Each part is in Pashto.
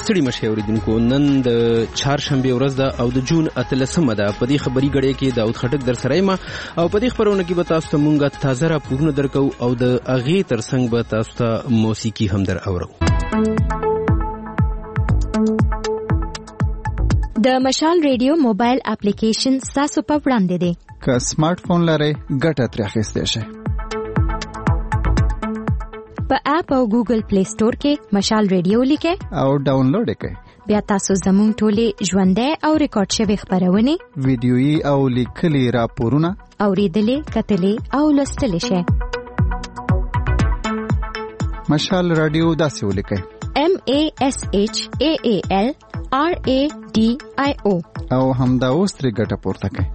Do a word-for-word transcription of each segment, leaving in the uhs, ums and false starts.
ستړي مشه اوریدونکو، نن د چهارشنبه ورځ ده او د جون اتلسمه ده. په دې خبري غړې کې داود خټک در سره یم او په دې خبرونه کې به تاسو ته مونږه تازه راپورونه درکو او د اغې ترڅنګ به تاسو ته موسیقي هم در اورو. د مشال ریډیو موبایل اپلیکیشن تاسو په وړاندې دی. که سمارټ فون لرئ ګټه ترې اخیستی شئ. په اپ او ګوګل پلی سٹور کې مشال ریډیو لیکئ او ډاونلوډ یې کړئ. بیا تاسو زموږ ټولې ژوندۍ او ریکارډ شوې خبرونه، ویډیويي او لیکلي راپورونه اوریدلې، کتلې او لوستلې شئ. مشال رادیو داسې ولیکئ: M A S H A A L R A D I O او همدا اوس ترې ګټه پورته کړئ.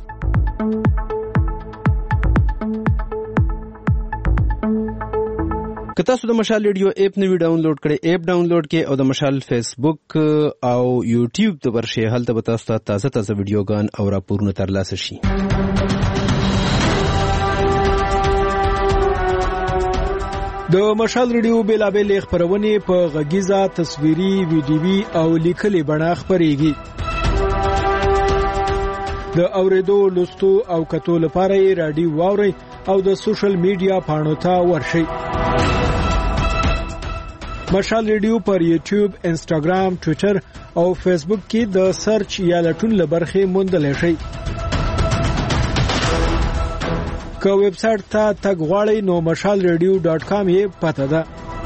که تاسو د مشال ریډیو اپ نوی ډاونلوډ کړئ، اپ ډاونلوډ کړئ او د مشال فیسبوک او یوټیوب ته ورشئ، هلته به تاسو ته تازه تازه ویډیوګان او راپورونه ترلاسه شي. د مشال ریډیو بیلابېل خبرونه په غږیزه، تصویري، ویډیوي او لیکلي بڼه خپرېږي. د اوریدو، لوستو او کتو لپاره یې رادیو واورئ او د سوشل میډیا پاڼو ته ورشئ. مشال ریډیو پر یوټیوب، انسټاګرام، ټوئیټر او فیسبوک کې د سرچ یا لټون لبرخې موندلی شئ. که ویب سایټ ته تګ غواړئ نو مشال ریډیو ډاټ کام یې پته ده.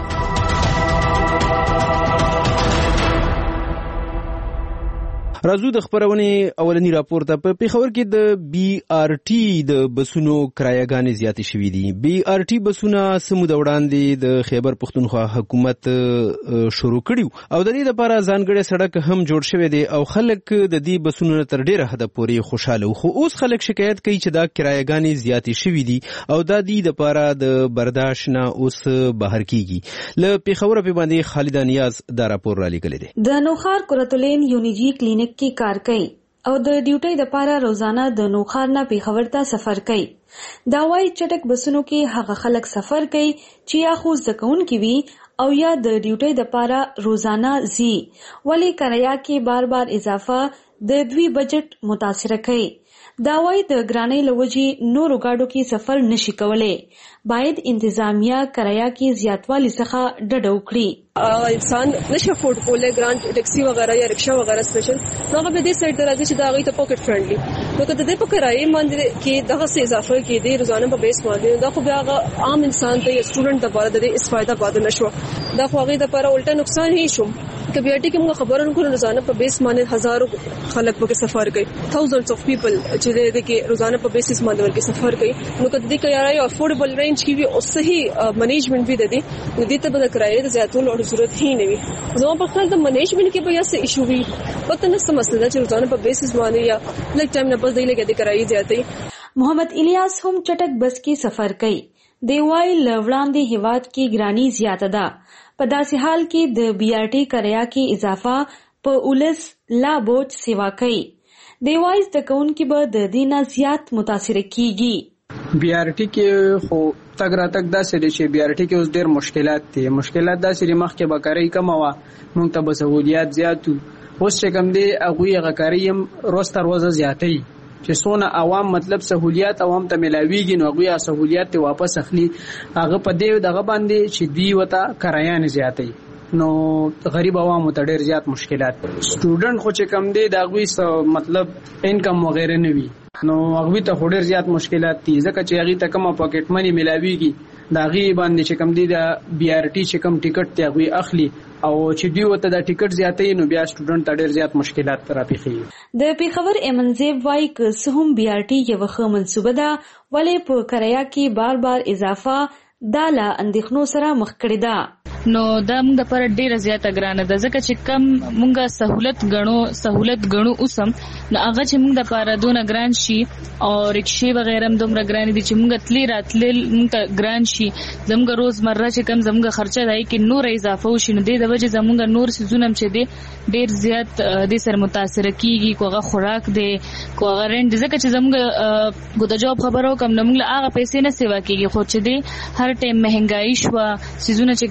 راځو د خبرونه اولنی راپور ته. په پیښور کې د بي آر ټي د بسونو کرایه‌ګانې زیاتې شوې دي. بي آر ټي بسونه سمو د وړاندې د خیبر پښتونخوا حکومت شروع کړیو او د دې لپاره ځانګړی سړک هم جوړ شوی دی او خلک د دې بسونو تر ډیره حد پورې خوشاله وو. خو اوس خلک شکایت کوي چې دا کرایه‌ګانې زیاتې شوې دي او د دې لپاره د برداشت نه اوس بهر کیږي. له پیښور په باندې خالد نیاز دا راپور را لګلې دی. د نوخار کورتولین یونیجی کلینیک کی کار کوي او د ډیوټي د پاره روزانه د نوخار نه پیښور ته سفر کوي. دا وايي چټک بسونو کې هغه خلک سفر کوي چې یا خو ځکون کی وی او یا د ډیوټي د پاره روزانه زی، ولی کرایه کې بار بار اضافه د دوی بجټ متاثر کوي. دا وايي د ګرانۍ لوجي نورو گاډو کې سفر نشي کولای. باید انتظامیه کرایه کې زیاتوالی څخه ډډه وکړي. انسان نشي افورد کولای ګرانډ ټیکسي وغیرہ یا رکشا وغیرہ سپیشل هغه به دې سایت راځي چې دا غي ته پاکټ فرندلی. نو کله دې په کرایه باندې کې دغه څه اضافه کې دې روزانه په بیس باندې دا خو بیا عام انسان ته یا سټوډنټ لپاره د دې استفاده پاتې نشو. دا خو هغه لپاره الټا نقصان هي شو. کبيټي کې موږ خبرونه کوو روزانه په بیس باندې هزارو خلک په سفر کوي، thousands of people چې دې کې روزانه په بیسس باندې ورکه سفر کوي. نو کله دې کې یاري افورډیبل رینج کې وي او صحیح منیجمنت به دي دې ته به کرایه زیاتول او ضرورت هي نه وي. زموږ په خپل د منیجمنت کې به یا څه ایشو وي پته نه څه مسله چې روزانه په بیسس باندې یا لږ ټایم نه بس دی لګي د کرایه زیاتې. محمد الیاس هم چټک بس کې سفر کوي. دی وايي لوړاندې هیواد کې ګرانی زیاته ده. په داسې حال کې د بي آر ټي کرایه کې اضافه په اولس لا بوج سیوا کوي. دی وايي د کون کې به د دینه زیات متاثر کیږي. بي آر ټي کې خو تګ را تګ داسې دي چې بي آر ټي کې اوس ډېر مشکلات دي. مشکلات داسې دي مخکې به کاری کم وه، موږ ته به سهولیات زیات وو. اوس چې کوم دی هغوی هغه کاری هم روز تر روزه زیاتوي چې څونه عوام مطلب سهولیات عوام ته ملاویږي نو هغوی هغه سهولیات ته واپس اخلي. هغه په دې دغه باندې چې دوی ورته کرایه زیاتوي نو غریب عوامو ته ډېر زیات مشکلات. سټوډنټ خو چې کوم دی د هغوی مطلب انکم وغیره نه وي نو هغوی ته خو ډېر زیات مشکلات دي ځکه چې هغوی ته کومه پاکټ منی ملاویږي د هغې باندې چې کوم دی د بي آر ټي چې کوم ټیکټ دی هغوی اخلي او چې دوی ورته د ټیکټ زیاتوي نو بیا سټوډنټ ته ډېر زیات مشکلات راپېښېږي. د پیښور ایمنزیب وایي که څه هم بي آر ټي یوه ښه منصوبه ده ولې په کرایه کې بار بار اضافه دا له اندېښنو سره مخ کړې ده. نو دا موږ لپاره ډیره زیاته ګرانه ده ځکه چې کم موږ سہولت غنو سہولت غنو اوسم نو هغه چې موږ لپاره دونه ګران شي او رکشې وغیرہ هم دومره ګران دي چې موږ تللی راتل موږ ته ګران شي. زموږ روزمره چې کم زموږ خرچه دی کې نور اضافه وشي نو د وجه زموږ نور سيزونه چې دي ډیر زیات د سر متاثر کیږي. کوغه خوراک دی کوغه رنت ځکه چې زموږ ګوت جواب خبرو کم نه موږ هغه پیسې نه سیوا کیږي خو چې دي هر ټیم مهنګای شو سيزونه چې ګران شي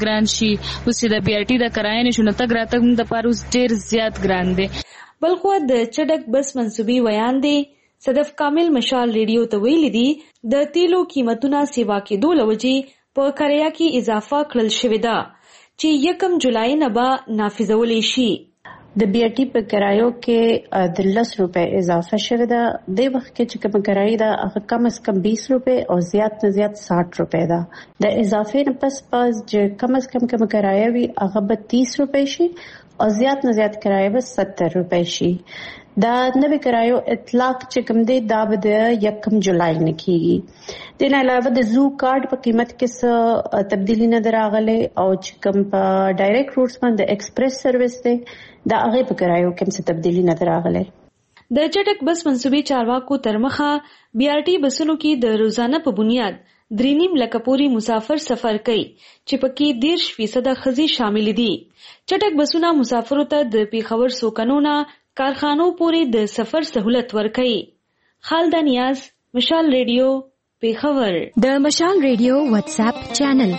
شي اوس د بي ار ټي د کرایې نشو نو تګ راتګ موږ د پاره اوس ډیر زیات ګران دی. بلخو د چټک بس منسوبي ویان دی صدف کامل مشال ریډیو ته ویلي دي د تیلو قیمتونه سیوا کېدو لوجې په کرایه کې اضافه کړل شوې ده چې یکم جولای نه به نافذولی شي. د بي ار ټي په کرایو کې د لس روپے اضافه شوه ده. د وخت کې چې کوم کرایه ده هغه کم از کم بیس روپے او زیات نه زیات ساٹھ روپے ده. د اضافه نه پس پس چې کم از کم کوم کرایه وي هغه به تیس روپے شي او زیات نه زیات کرایه به ستر روپے شي. دا نوې کرایو اطلاق چې کوم دی دا به د یکم جولای نه کیږي. د نه علاوه د زو کارت په قیمت کې څه تبدیلی نه دراغله او چې کوم په ډایرکټ روټس باندې ایکسپریس سرویس دی دا هغه په کرایو کې څه تبدیلی نه دراغله. د چټک بس منسوبي چارواکو ترمخه بي ار ټي بسونو کې د روزانه په بنیاد درې نیم لکه پوري مسافر سفر کوي چې پکې دیرش فیصد خزي شامل دي. چټک بسونه مسافرو ته د پیښور سوکنونه کارخانو پورې د سفر سہولت ورکړي. خالد نیاز، مشال ریډیو، پیښور. د مشال ریډیو واتس اپ چینل.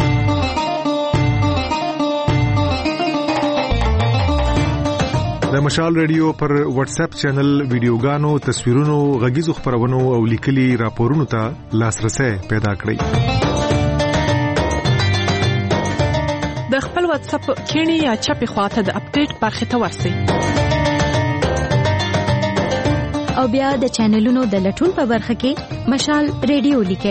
د مشال ریډیو پر واتس اپ چینل ویډیوګانو، تصویرونو، غږیزو خبرونو او لیکلي راپورونو ته لاسرسي پیدا کړئ. د خپل واتس اپ کینی یا چپی خواته د اپډیټ برخه ته ورسئ. او بیا د چینلونو د لټون په برخه کې مشال ریډیو لیکئ.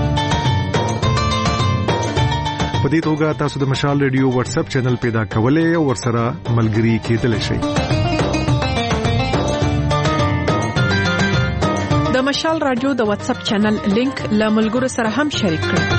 په دې توګه تاسو د مشال ریډیو واتس اپ چینل پیدا کولای او ورسره ملګري کېدلی شئ. د مشال رادیو د واتس اپ چینل لینک له ملګرو سره هم شریک کړئ.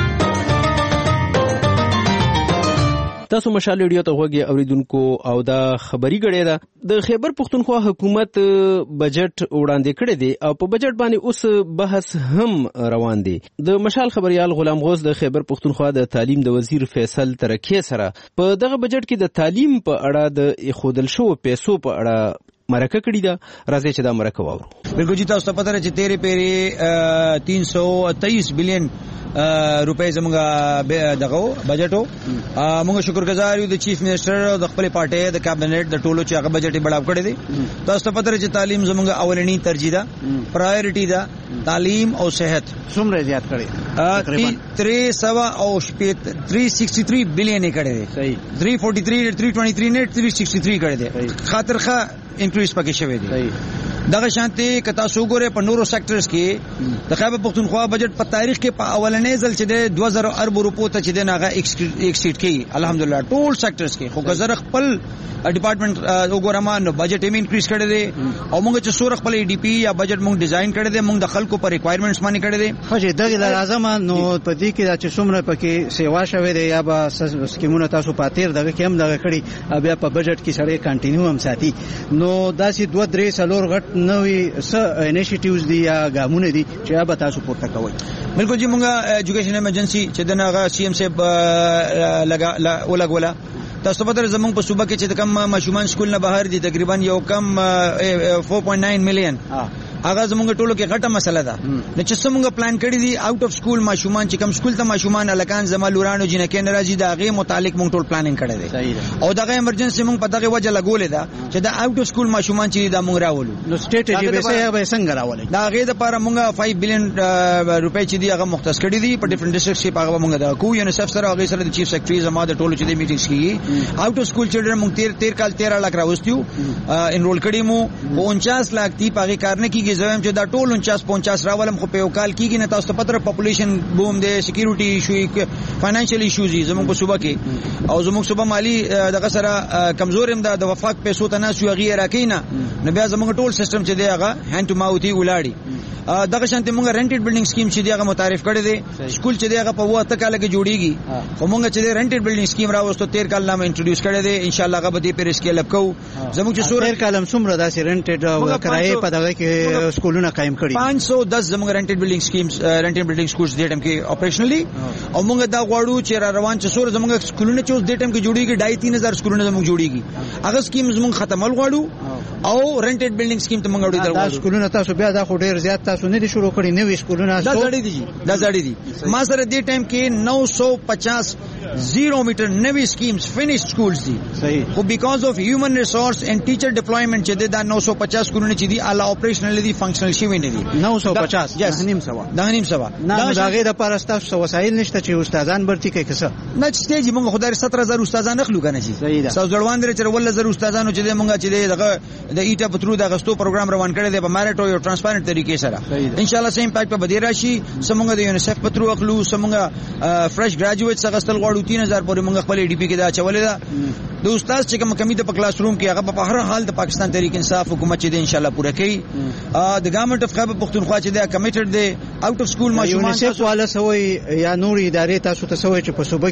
تاسو مشال ریډیو ته وګورئ اوریدونکو او دا خبري غړې ده د خیبر پختونخوا حکومت بجټ وړاندې کړی دی او په بجټ باندې اوس بحث هم روان دی. د مشال خبريال غلام غوث د خیبر پختونخوا د تعلیم د وزیر فیصل ترکی سره په دغه بجټ کې د تعلیم په اړه د خودل شو پیسو په اړه مرکه کړی ده. راځي چې دا مرکه واورو. بالکل جی تاسو ته پته راځي تیرې پیری تین سو تیئیس بلین روپے زموږه دغه بجټو. موږ شکرګزار یو د چیف منسٹر او د خپل پارټي د کابینټ د ټولو چې هغه بجټ بڑاو کړی دی. تاسو ته پته چې تعلیم زموږه اولنی ترجیح ده، پرایورټي ده. تعلیم او صحت څومره زیات کړی؟ تقریبا تیرہ سو او شپږ تیس تری بلین کړی دی. صحیح. تین سو تینتالیس تین سو تیئیس نه تین سو تیس کړی دی. خاطرخه انکریز پکې شوی دی. صحیح. دغه شانتي کتا سو ګوره په نورو سېکټرز کې د خیبر پختونخوا بجټ په تاریخ کې په اولنې ځل چې د دوه زره ارب روپو ته چې دغه ایکسیډ کړي الحمدلله ټول سېکټرز کې. خو ګزر خپل ډپارټمنټ وګورم نو بجټ یې انکریز کړی دی او موږ چې سور خپل ای ډی پی یا بجټ موږ ډیزاین کړی دی، موږ د خلکو پر ریکوایرمنټس باندې کړی دی. خو چې دغه لازم نو په دې کې چې څومره پکې سیوا شوی دی یا به سکیمونه تاسو پاتیر دغه کې هم دغه کړی بیا په بجټ کې سره کنټینیو هم ساتي. نو داسې دوه درې څلور غټ نوې س انیشیټیوز دي یا ګامونه دي چې به تاسو پورته کوئ. بالکل جی موږ ایجوکیشن ایمرجنسي چې دغه سی ایم صاحب لگا ولګولا. تاسو په در زمونږ په صوبه کې چې کم ماشومان سکول نه بهر دي تقریبا یو کم چار پوینټ نو میلیون هغه زمونږ ټولو کې غټه مسله ده. نو چې څنګه پلان کړی دي آوټ اف سکول ماشومان چې کم سکول ته ماشومان الکان زما لورانو جنکه ناراضي دا غي متعلق مونږ ټول پلانینګ کړی دی او دغه ایمرجنسي مونږ په دغه وجه لګولې ده چې دا آوټ اف سکول ماشومان چې دا مونږ راولو. نو سټیټ جی به به څنګه راولې دا غي د لپاره مونږ پنځه بلین روپے چې دی هغه مختص کړی دي په ډیفرنٹ ډیسټریکټس کې. هغه مونږ د کو یونیسف سره هغه سره د چیف سیکریټری زما د ټولو چې د میټینګز کیږي. آوټ اف سکول چلډرن مونږ تیر تیر کال تیرہ لاکھ راوستیو انرول کړی مو او انچاس لاکھ دی پاګه کارنه کیږي زویم چې دا ټول انچاس پنچاس راولم خو په یو کال کېږي نه. تاسو ته پته پاپولیشن بوم دی، سکیورټي ایشو، فاینانشل ایشوز زموږ په صوبه کې او زموږ صوبه مالی دغه سره کمزور هم ده. د وفاق پیسو ته ناس یو غیر راکینا نه بیا زموږ ټول سیستم چې دی هغه هاند ټو ماوث ولاړی. دغه شانته موږ رنټډ بلډینګ سکیم چې دی هغه متعارف کړی دی. سکول چې دی هغه په وخت کال کې جوړیږي خو موږ چې دی رنټډ بلډینګ سکیم راوستو تیر کال نامه انټروډیوس کړی دی. ان شاء الله هغه به دې پر اسکیل اپ کوو. زموږ چې سور تیر کال هم څومره داسې رنټډ او کرایه په دغه کې سکولونه قائم کړي پانچ سو دس زموږ رنټډ بلډینګ سکیمز رنټډ بلډینګ سکولز دې ټیم کې اپریشنلی او موږ دا غواړو چې را روان چې سور زموږ سکولونه چې اوس دې ټیم کې جوړیږي ډای تین هزار سکولونه زموږ جوړیږي. هغه سکیمز موږ ختمول غواړو او رنټډ بلډینګ سکیم ته موږ وړو درغواړو. دا سکولونه تاسو بیا دا خو ډیر زیات تاسو نه دي شروع کړی نوې سکولونه دا زړې دي دا زړې دي. ما سره دې ټایم کې نو سو پچاس زیرو میټر نوی سکیمز فینیش سکولز دي صحیح خو بیکاز اف هیومن ریسورس اینڈ ټیچر ډیپلویمنٹ چې دا نو سو پچاس کورونه چې دي الا اپریشنل دي فنکشنل شي نه دي نو سو پچاس نیم سوا دا نیم سوا دا هغه د پرستاسو وسایل نشته چې استادان برتي کوي کسه نه چې سټیج موږ خدای ستر هزار استادان اخلو کنه شي ساو ځړوان درې چر ول زر استادانو چې موږ چې دغه د ایټا پترو د غستو پروګرام روان کړی دی په میرټ او ترانسپیرنت طریقې سره ان شاء الله سیم امپیکټ په بدی راشي سمونږ د یونیسف پترو اخلو سمونږ فرش ګریجویټس غستل غواړو تین هزار پورې موږ خپل ډي پی کې دا چولې ده د استاد چې کوم کمی د کلاس روم کې هغه په هر حال د پاکستان تحریک انصاف حکومت چې ان شاء الله پوره کوي د ګورنمنت اف خیبر پختونخوا چې دا کمیټډ دی اوټ اف سکول ماشومان یونیسف والا سوي یا نور ادارې تاسو ته سوي چې په صوبه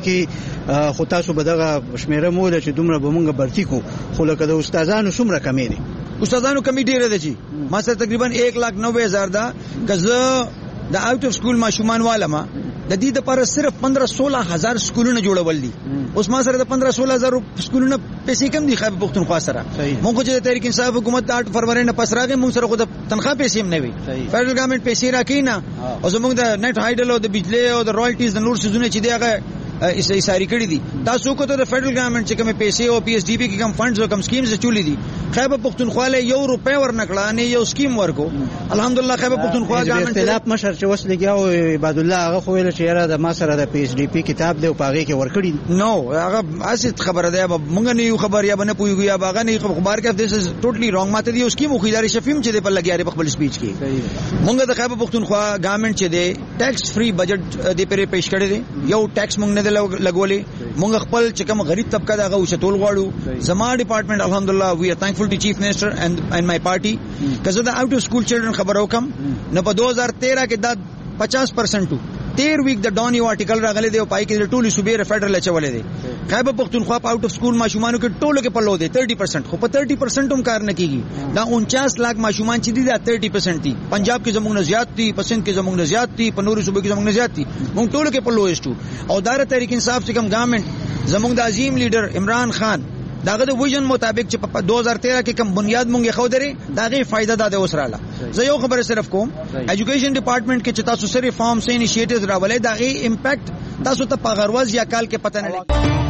کې خو تاسو به دغه شمیره مو چې دومره به مونږ برتی کو خو لکه د استادانو څومره کمی دي استادانو کمی ډیره ده چې ما سره تقریبا ایک لاکھ نوے ہزار دا کزه د اوټ اف سکول ماشومان والا ما د دې لپاره صرف پندرہ سولہ هزار سکولونه جوړول دي اوس ما سره د پندرہ سولہ هزار سکولونه پیسې کم دي خیبر پختونخوا سره مونږ چې د تحریک انصاف حکومت آٹھ فروری نه پس راغی مونږ سره خو د تنخواه پیسې هم نه وي فدرل ګورنمنت پیسې راکې نه او زمونږ د نت هایډل او د بجلی او د رایلټیز د نور سيزونه چې دی هغه اساری کړی دي تاسو کو ته د فدرل ګورنمنت چې کوم پیسې او پی ایس ډی پی کې کوم فندز او کوم سکیمز چولې دي خیبر پختونخوا له یو روپے ورنکړه نه یو سکیم ورکو الحمدلله خیبر پختونخوا ګورنمنت اختلاف مشر چې وس لګیاو عباد الله هغه خو ویل چې یاره د ما سره د پی ایس ډی پی کتاب دی او پاغه کې ورکړي نو هغه اسید خبره ده مونږ نه یو خبر یا بنه پویږي یا باغه نه خبر کې دیس از ټوټلی رانګ ماته دی اوس کی مو خیدار شفیم چې د په لګیاري په خپل سپیچ کې مونږ د خیبر پختونخوا ګورنمنت چې دی ټیکس فری بجټ دی پرې پیش کړی دی یو ټیکس مونږ نه لګولې مونږ خپل چې کوم غریب طبقه دغه وشتول غواړو زما ډپارټمنټ الحمدلله وی ار تھینکفul ټو چیف منسٹر اینڈ اینڈ مای پارټي کزه د اوټ اف سکول چلډرن خبرو کم نه په دو ہزار تیرہ کې دا پچاس پرسنٹ تیر ویک د ډان یو آرټیکل راغلی دی او پای کې ټولي صوبې فدرل چولې دي خیبر پختونخوا په اوټ اف سکول ماشومانو کې ټولو کې پلو دی تیرٹی پرسنٹ خو په تیرٹی پرسنٹ هم کار نه کیږي دا انچاس لاکھ ماشومان چې دي دا تیرٹی پرسنٹ دي پنجاب کې زموږ نه زیات دي پسند کې زموږ نه زیات دي په نورو صوبې کې زموږ نه زیات دي موږ ټولو کې پلو استو او دار تحریک انصاف چې کوم ګورنمنت زموږ د عظیم لیډر عمران خان داغه د ویژن مطابق چې په دو ہزار تیرہ کې کوم بنیاد مونږه خو درې داغه فائدہ ده اوسراله زه یو خبره صرف کوم ایجوکیشن ډپارټمنټ کې چې تاسو سره ریفارم سه انیشیټیوز راولې داغه امپیکټ تاسو ته په غرواز یا کال کې پته نه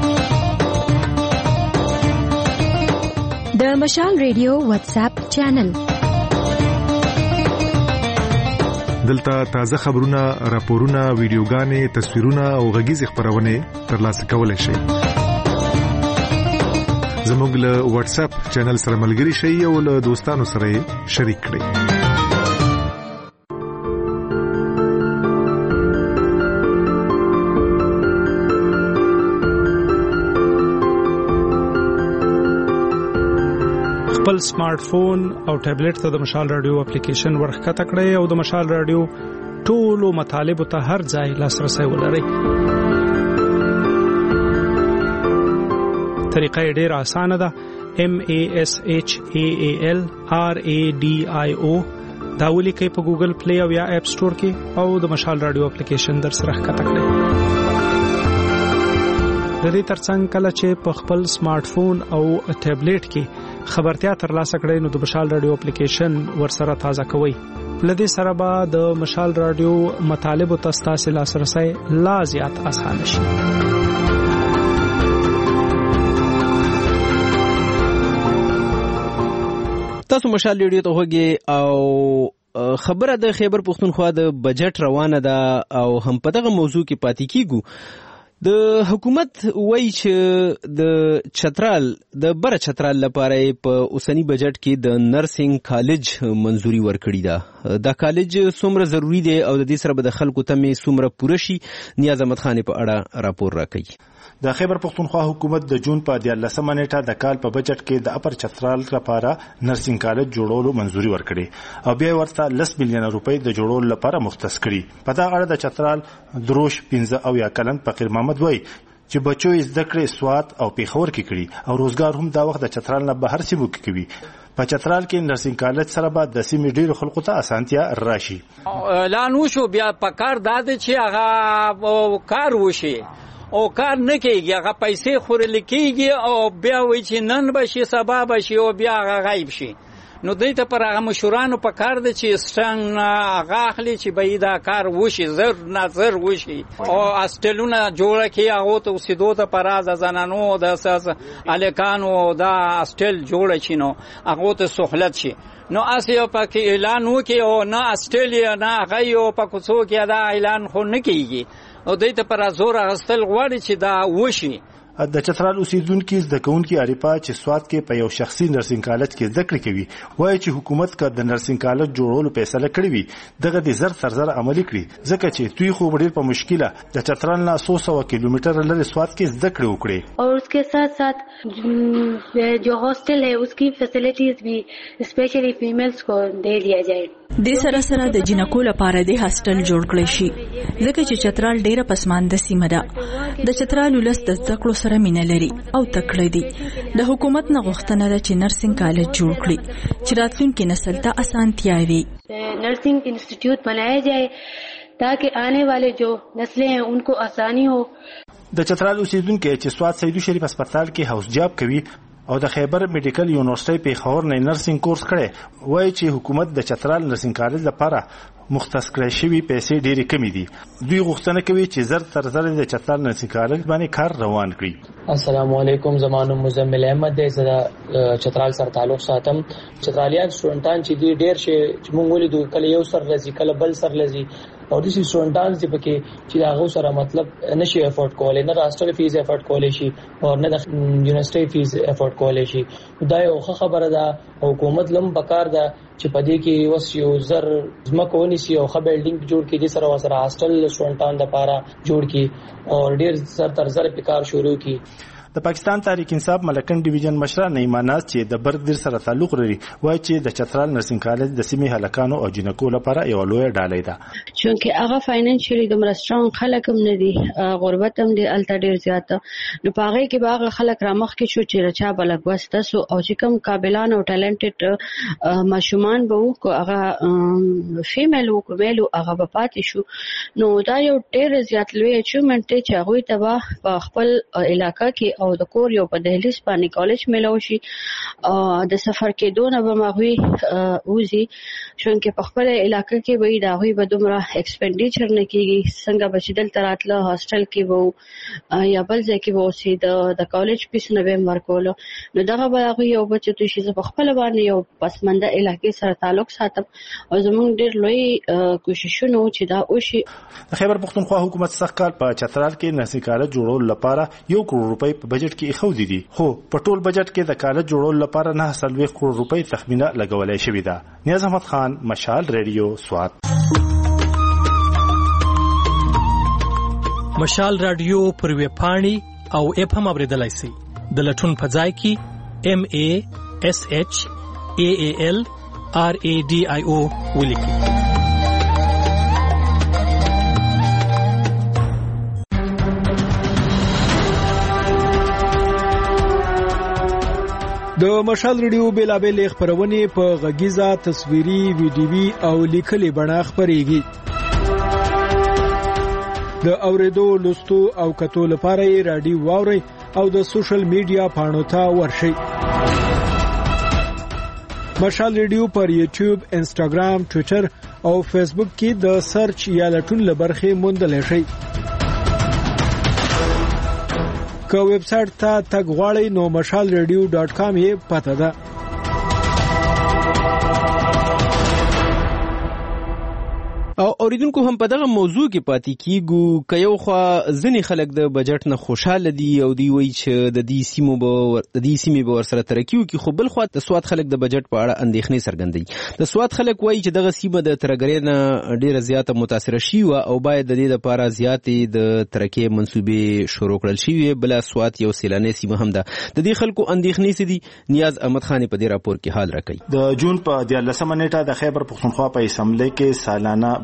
لګي د مشال ریډیو واتس اپ چینل دلته تازه خبرونه راپورونه ویډیوګانې تصویرونه او غږیز خبرونه ترلاسه کولای شئ زموږ له واتس اپ چینل سره ملګري شئ او له دوستانو سره شریک کړئ خپل سمارټ فون او ټابلیټ ته د مشال رادیو اپلیکیشن ورخکته کړئ او د مشال رادیو ټولو مطالب ته هر ځای لاسرسي ولرئ طریقه ډیره اسانه ده M A S H A A L R A D I O دا ولیکئ په ګوګل پلی او یا اپ سٹور کې او د مشال رادیو اپلیکیشن در سره ښکته کړئ د دې ترڅنګ کله چې په خپل سمارټ فون او ټابلیټ کې خبرتیا ترلاسه کړئ نو د مشال رادیو اپلیکیشن ورسره تازه کوئ لدې سره به د مشال رادیو مطالب او تاسو لاسرسي لا زیات اسانه شي تاسو مشال ریډیو ته وګورئ او خبره د خیبر پختونخوا د بجټ روانه ده او هم په دغه موضوع کې پاتې کیږو د حکومت وایي چې د چترال د بر چترال لپاره په اوسنی بجټ کې د نرسنګ کالج منځوري ورکړی ده دا کالج څومره ضروری دی او د دې سره به د خلکو ته می څومره پوره شي نیاز احمد خان په اړه راپور راکړي د خیبر پختونخوا حکومت د جون په دیارلسمه نیټه د کال په بجټ کې د اپر چترال لپاره نرسنګ کالج جوړولو منځوري ورکړي او بیا ورته لس میلیون روپۍ د جوړولو لپاره مختص کړي په دا اړه د چترال دروش پنځه او یا کلن فقیر محمد وای چې بچو زده کړې سوات او پیښور کې کړي او روزګار هم دا وخت د چترال نه بهر سیمو کې کوي په چترال کې نرسنګ کالج سره به د سیمې ډیرو خلکو ته اسانتیا راشي اعلان وشو بیا پکار داده چې هغه کار وشي او کار نه کیږي هغه پیسې خورل کیږي او بیا وایي چې نن بشي سبا بشي او بیا هغه غایب شي نو دوی ته پر هغه مشورانو په کار دی چې سټنګ هغه اخلي چې به دا کار وشي زر نه زر وشي او هاسټلونه جوړه کړي هغو ته اوسېدو ته په راز د زنانو د هلکانو دا هاسټل جوړه شي نو هغو ته سهولت شي نو اسی یو پکې اعلان وکړي او نه آسټرالیا نه هغه یو په کوڅو کې دا اعلان خو نه کیږي او دوی ته پر زور اخیستل غواړي چې دا وشي. د چترال اوسیدونکو زده کوونکي عارفه چې سواد کې په یو شخصي نرسنګ کالج کې زده کړې کوي وایي چې حکومت کا د نرسنګ کالج جوړولو فیصله کړې وي دغه د زر تر زر عملي کړي ځکه چې دوی خو ډېر په مشکله د چترال نه سو سو کیلومتر لري سواد کې زده کړې وکړي اور उसके साथ साथ जो हॉस्टल है उसकी फैसिलिटीज भी specially females को दे दिया जाए. د سره سره د جنکو لپاره د هاستل جوړ کړی شي ځکه چې چترال ډیره پسمانده سیمه ده د چترال ولس د زده کړو سره مینه لري او تکړه دي د حکومت نه غوښتنه ده چې نرسنګ کالج جوړ کړي چې راتلونکي نسل ته اسانتیا وي. نرسنگ انسټیټیوټ بنایا جائے تاکہ آنے والے جو نسلیں ہیں ان کو آسانی ہو. د چترال اوسیدونکو چې سواد سیدو شریف هسپتال کې هاوس جاب کوي او د خیبر میډیکل یونیورسيټي په خور نه نرسنګ کورس کړي وایي چې حکومت د چترال نرسنګ کالج لپاره مختص کړی شوی پیسې ډېری کمی دي. دوی غوښتنه کوي چې زر تر زر د چترال نرسنګ کالج باندې کار روان کړي. السلام علیکم زمانو مزمل احمد د زړه چترال سره تعلق ساتم. چترالیان سټوډنټان چې دی ډېر شي چې مونږ ولیدو کله یو سر لذي کله بل سر لذي او د سټوډنټان چې پکې چې هغه سره مطلب نشي افورد کولای نه راستل فیس افورد کولای شي او نه د یونیورسيټي فیس افورد کولای شي. دا یو خبره ده حکومت لم بکار ده چې پدې کې وس یو زر زمکو ونیسي او خه بلډینګ جوړ کړي د سره وسره هاستل سټوډنټان لپاره جوړ کړي او ډیر زر تر زر په کار شروع کړي. د پاکستان تحریک انصاف ملکن ډیویژن مشر نعیمه ناز چې د برګدر سره تعلق لري وایي چې د چترال نرسنګ کالج د سیمې هلکانو او جنکو لپاره یو لوی ډالۍ ده چې هغه فاینانشلی د مرستران خلک هم نه دي غربت هم دي الته ډیر زیاته نو پاره کې باغ خلک رامخ کې شو چې رچا بلګ وسته سو او چې کوم قابلان او ټالنټډ ماشومان به وو هغه فیمیل وو کومل هغه په پاتې شو نو دا یو ډیر زیات لوی اچیومنت چې هغه ته په خپل علاقې کې او د کور یو په دهلیز باندې کالج ملو شي د سفر کې دونه به مغوي اوزي شونکه په خپل علاقې کې وي دا غوي به دومره ایکسپنډیچر نه کیږي څنګه بچیدل تراتله هاستل کې وو یا بل ځای کې وو سي د کالج پیس نه به ورکول نو دغه به غوي یو بچو ته شي په خپل باندې یو پسمنده علاقې سره تعلق ساتم او زموږ ډیر لوی کوششونه چې دا وشي. خیبر پختونخوا حکومت سخت کال په چترال کې نرسنګ کالج جوړول لپاره یو کروڑ روپۍ په بجټ کې خو دي خو په ټول بجټ کې د کالج جوړول لپاره نه سلوي کروڑ روپۍ تخمینه لګولای شوې ده. نیاز احمد خان مشال ریډیو سواد. مشال رادیو پر ویب پاڼې او اپ هم اوریدلای شئ د لټون په ځای کې ام ا اس اچ ا ا ال ار ا ډي آی او ولیکئ. د مشال ریډیو بیلابل خبرونه په غږیزه تصویري ویډیوي او لیکلي بڼه خبريږي. د اوریدو لوستو او کتو لپاره یې رادیو واوري او د سوشل میډیا پاڼو ته ورشئ. مشال ریډیو پر یوټیوب، انسټاګرام، ټوئیټر او فیسبوک کې د سرچ یا لټون لبرخه موندل شئ. که ویب سټ ته تګ غواړئ نو مشال ریډیو ډاټ کام یې پته ده. او اوریدونکو هم په دغه موضوع کې پاتې کیږو که یو خو ځنې خلک د بجټ نه خوشاله دي او دی وایي چې د دې سیمو به د دې سیمې به ورسره ترقي وکړي خو بل خو د سواد خلک د بجټ په اړه اندېښنې څرګندوي. د سواد خلک وایي چې دغه سیمه د ترګرۍ نه ډېره زیاته متاثره شوې او باید د دې لپاره زیاتې د ترقۍ منصوبې شروع کړل شوې. بله سواد یو سیلاني سیمه هم ده. د دې خلکو اندېښنې څه دي؟ نیاز احمد خان په دې راپور کې حال راکوي. د جون په دیارلسمه نیټه د خیبر پښتونخوا په اسمبلی کې سالانه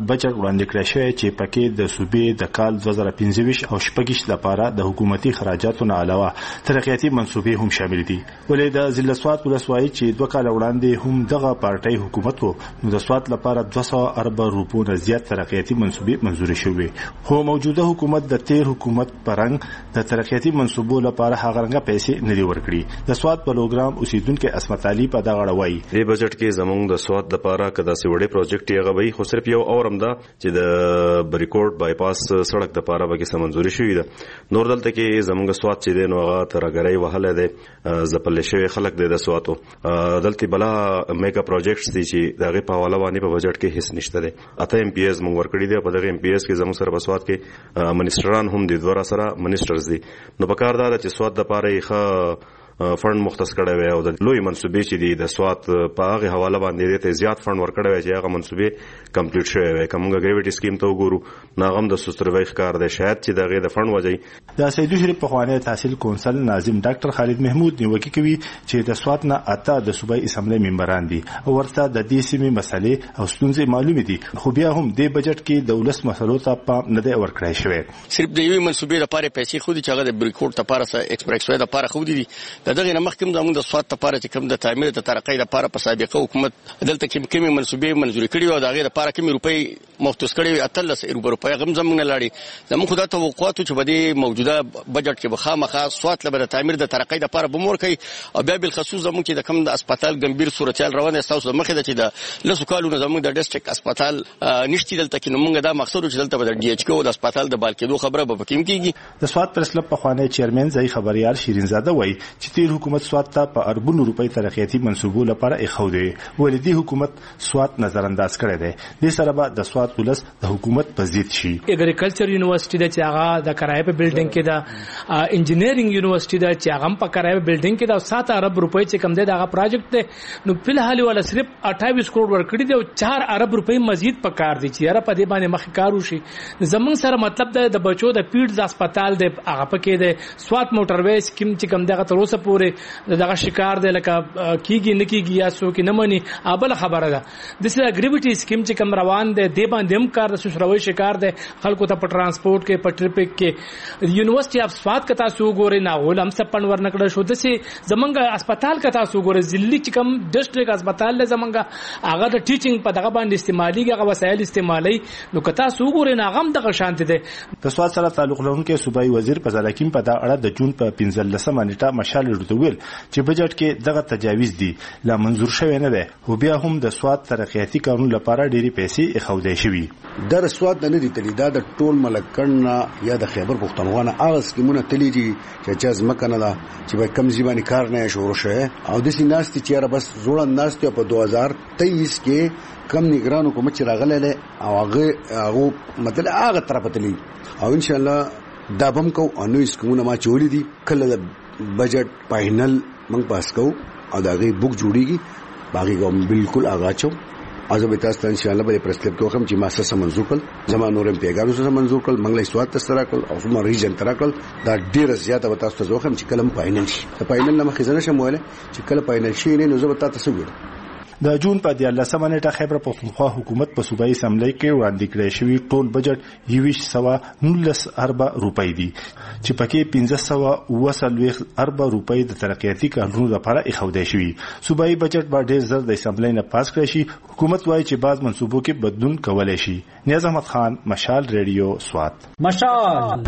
بجټ وړاندې کړی شوی چې پکې د صوبې د کال دوه زره پنځه او شپږ لپاره د حکومتي خراجاتو نه علاوه ترقیاتي منصوبې هم شامل دي. ولې د ضلع سوات ولسوالۍ چې دوه کال وړاندې هم دغه پارټۍ حکومت وو نو د سوات لپاره دوه سوه ارب روپو نه زیات ترقیاتي منصوبې منزور شوې. خو موجوده حکومت د تیر حکومت پرنګ د ترقیاتي منصوبو لپاره هغه رنګه پیسې نه دی ورکړي. د سوات پروګرام اوسیدونکو اسمت علي په دغه اړه دی بجټ کې زمونږ د سواد لپاره کدا سی وړي پروجیکټ یې غوي خو صرف یو اورم دا چې د بریکورډ بایپاس سړک د لپاره به کې منزوري شوې ده. نور دلته کې زمونږ سواد چې دی نو هغه ترګړی وهله ده زپل شوی خلک د سواتو دلته بلا میگا پروجیکټس دي چې دغه په حواله باندې په بجټ کې هیڅ نشته ده. اته ایم پی ایس موږ ورکړي دي. په دغه ایم پی ایس کې زموږ سره بسواد کې منیسټران هم دي دوه سره منیسټرز دي. نو په کار دا چې سواد د لپاره ښه فند مختص کړی وي او د لوی منصوبې چې دي د سوات په هغه حواله باندې ته زیات فند ورکړی وي چې هغه منصوبې کمپلیټ شوی وي. کومه ګریویټي سکیم ته وګورو ناغم د سستروي ښکار دی شاید چې دغه د فند وځي. د سیدو شریف په خوانه تحصیل کونسل ناظم ډاکټر خالد محمود نیوکه کوي چې د سوات نه اته د صوبایي اسمبلی ممبران دي او ورته د دې سیمې مسلې او ستونزې معلومې دي خو بیا هم د بجټ کې د ولس مسلو ته پام نه دی ورکړی شوی. صرف د یوې منصوبې لپاره پیسې خو دي چې هغه د بریکورډ لپاره ایکسپریس وې لپاره خو دي دغه نه مخکې موږ د سوات لپاره چې کوم د تعمیر د ترقۍ لپاره په سابقه حکومت دلته کې کومې منصوبې منزوري کړې او دغه لپاره کومې روپۍ مختص کړې اتلس روپۍ غم زمونږ نه لاړې. زموږ خدای توقعات چې بده موجوده بجټ کې بخامخه سوات لپاره تعمیر د ترقۍ لپاره بمور کوي او بیا بل خصوص زموږ کې د کوم د هسپتال ګمبیر صورتحال روانه تاسو مخه د چې د لسو کالونو زموږ د ډیسټریکټ هسپتال نشتی دلته کې نو موږ دا مقصد چې دلته د ډي ایچ کو د هسپتال د بالکېدو خبره به پکې کیږي. د سوات پریس کلب په خوانه چیرمن ځای خبريال شیرین زاده وایي چې تیر حکومت سوات ته په اربونو روپۍ ترقیاتي منصوبو لپاره اخو دی ولې د حکومت سوات نظر انداز کړی دی. د سره به د سوات ولس د حکومت په ضد شي. اګریکلچر یونیورسيټي د چې هغه د کرایه په بلډینګ کې دا انجینیرینګ یونیورسيټي د چې هغه په کرایه په بلډینګ کې دا سات ارب روپۍ چې کم دی دا پروجیکټ دی نو په حال ولا صرف اٹھائیس کروڑ ورکړي دی او چار ارب روپۍ مزید په کار دي چې یاره په دې باندې مخ کار وشي. زمون سره مطلب د بچو د پیډز هسپتال دی هغه پکې دی سوات موټر وې سکیم چې کم دغه تر اوسه پورې دغه شکار دی لکه کیږي نکیږي یا سو کې نمنې ابل خبره ده. د سره اګریویټي سکیم چې کم روان دی دی باندې هم کار د سوشروي شکار دی خلکو ته په ترانسپورت کې په ټریفک کې. یونیورسيټي اف سوات کتا سو ګوري نه ولهم سپن ورنکړه شو د سي زمونږ هسپتال کتا سو ګوري ځلې چې کم ډیسټریکټ هسپتال له زمونږ هغه د ټیچینګ په دغه باندې استعمالي هغه وسایل استعمالي نو کتا سو ګوري نه غم دغه شانت دي. د سوات سره تعلق لرونکي صوبایي وزیر په ځلکیم په دا اړه د جون په پنځلسمه نیټه مشال ورته ویل چې بجټ کې دغه تجاویز دي لا منظور شوی نه ده خو بیا هم د سواد ترقیاتي قانون لپاره ډېری پیسې اخودای شوی. در سواد نه دي تلی دا د ټول ملکن یا د خیبر پښتونخوا نه هغه سکیمونه تلی دي چې چاز مکنه ده چې به کم ځبانی کار نه شروع شوه او د سیناستي چې بس زوړ ناستي په دوه هزار تیئیس کې کم نگران حکومت چې راغله او هغه هغه مطلب هغه طرف تلی او ان شاء الله دا بم کو انو سکیمونه ما چولې دي کله د بجټ فائنل موږ پاس کو او دا غي بوک جوړیږي باقي کوم بالکل اغاچو ازو به تاسو ان شاء الله به پرسکرپټ کوم چې ما سره منظور کړ زموږ نورم پیغام سره منظور کړ منګلې سواد تسرا کړ او زموږ ریجن ترا کړ دا ډیر زیاته به تاسو ته زوخم چې کلم فائنل شي د فائنل نه مخې ځنه شموله چې کله فائنل شي نه نو زه به تاسو وګورم. د جون په دیارلسمه نیټه خیبر پښتونخوا حکومت په صوبایي اسمبلی کې وړاندې کړی شوی ټول بجټ یویش سوا نولس ارب روپۍ دي چې پکې پنځه سوا وسلويخ ارب روپۍ د ترقیاتي قانون لپاره اخودای شوی. صوبایي بجټ به ډیر زر د اسمبلی نه پاس کړی شي. حکومت وایي چې بعض منصوبو کې بدلون کولای شي. نیاز احمد خان مشال ریډیو سوات. مشال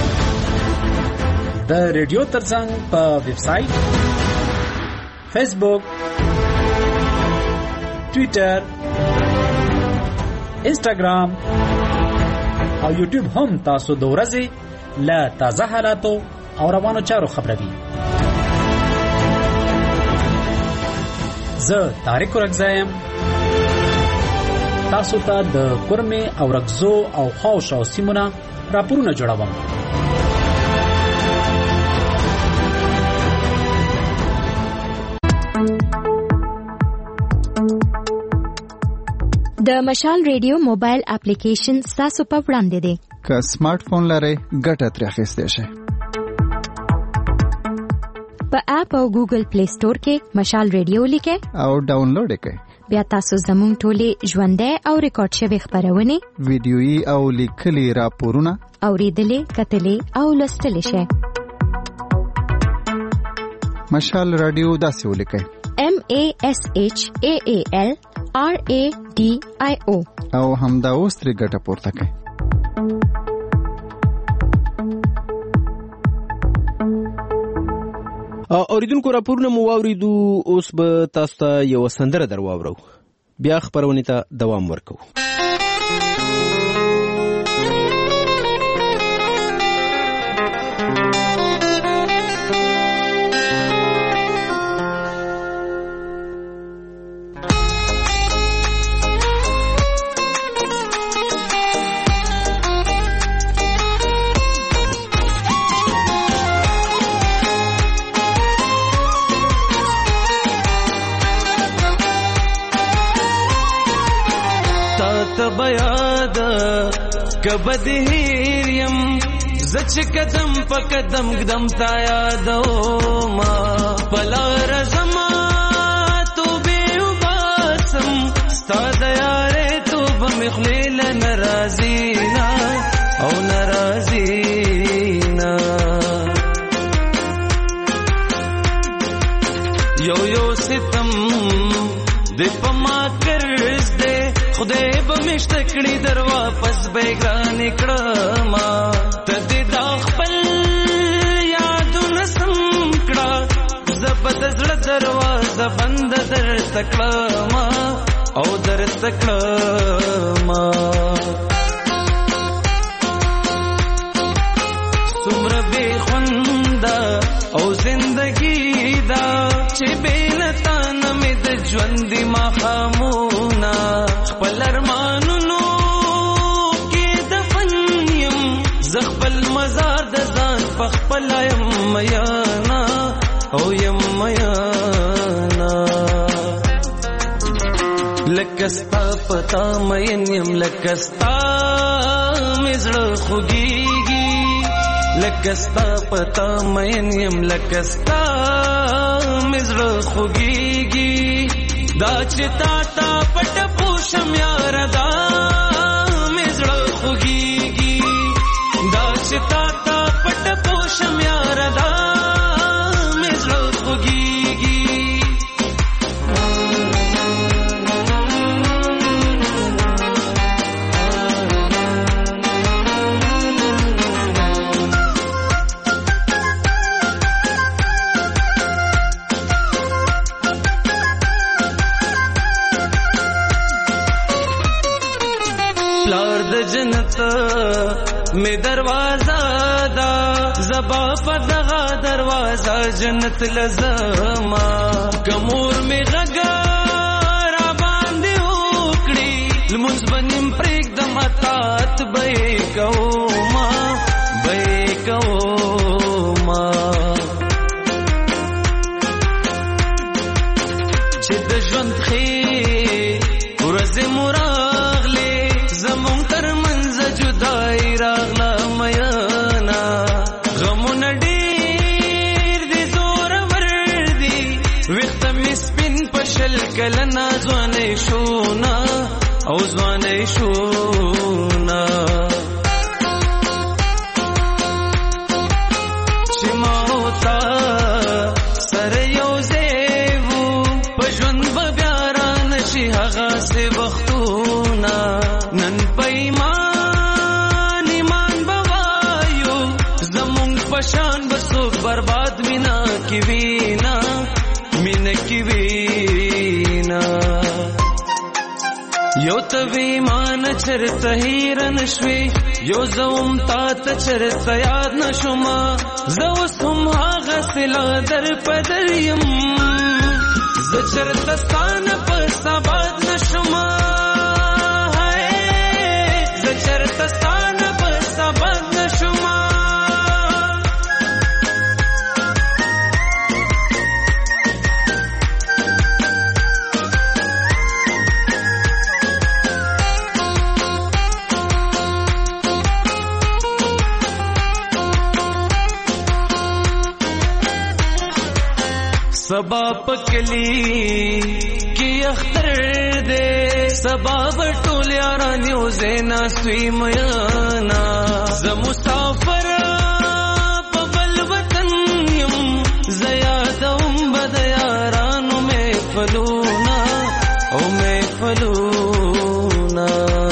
د ریډیو ترڅنګ په ویب سټ فیسبوک ټویټر انسټاګرام او یوټیوب هم تاسو د ورځې له تازه حالاتو او روانو چارو خبروي. زه طارق رغزایم تاسو ته د کورمه او رغزو او خوش او سیمونه راپورونه جوړوم. د مشال ریډیو موبایل اپلیکیشن تاسو په وړاندې دی. که سمارټ فون لرئ ګټه ترې اخیستی شئ. په اپ او ګوګل پلی سٹور کې مشال ریډیو لیکئ او ډاونلوډ یې کړئ. بیا تاسو زموږ ټولې ژوندۍ او ریکارډ شوی خبرونه ویډیويي او لیکلي راپورونه اوریدلې کتلې او لوستلې شئ. مشال رادیو داسې ولیکئ: M A S H A A L R A D I O او همدا اوس ترې ګټه پورته کړئ. اوریدونکو راپورونه مو واوریدو، اوس به تاسو ته یو سندره درواورو، بیا خبرونه ته دوام ورکو. کبد هیریم زچ قدم په قدم قدم تا یادو ما پلا رزما تو به وباسم ستاد یاره تو بمخلیل ناراضینا او ناراضینا یو یو ستم د پما کرز دے خدای به مشتکړي در واپس بیگان کړما ته د خپل یادونه سم کړه زبد زړه دروازه بند در تکړما او در تکړما څومره بے خوندا او زندگی دا چې بینتا نمې د ژوند ما خامونا خپل ارمانونو کې دفن یم زخپل مزار د ځان په خپل یم میانا او یم میانا لکستا پتا مین یم لکستا مزړه خوږیږي لکستا پتا مین یم لکستا مزړه خوږیږي دا چتا تا پټ پوشم یار دا مزړه خوږیږي دا چتا تا پټ پوشم یار دا مزړه خوږیږي جنت میں دروازہ دا زبا پدغا دروازہ جنت لزما کمور میں غگا را باندې وکړي لمونځ بنیم پریک دم اتات بے کوما بے کوما چې د ژوند خې ورځ مراغله زمون تر منځ جدای راغلا میانا غمون ډیر دي زور ور دي وخت می سپین پشل کلنا ځوانې شونا او ځوانې شونا چې ما وتا سره یو زیو پښون به بیا را نشي هغه سه وختونه نن پیمان ایمان بوایو زمون پشان بسو برباد مینا کی وینا مینا کی وینا یو توی مان چرته هیرن شوي یو زوم تا ته چرته یاد نشوما زو سم هغه سلا در پدریم ز چرته ستان په سباد نشوما چرتستان پر سبد نشما सबा पकली की اختر دے سباب ټول یاران یو زینا سوی میانا ز مسافر په بل وطن یم زیادم بد یارانو محفلونا او محفلونا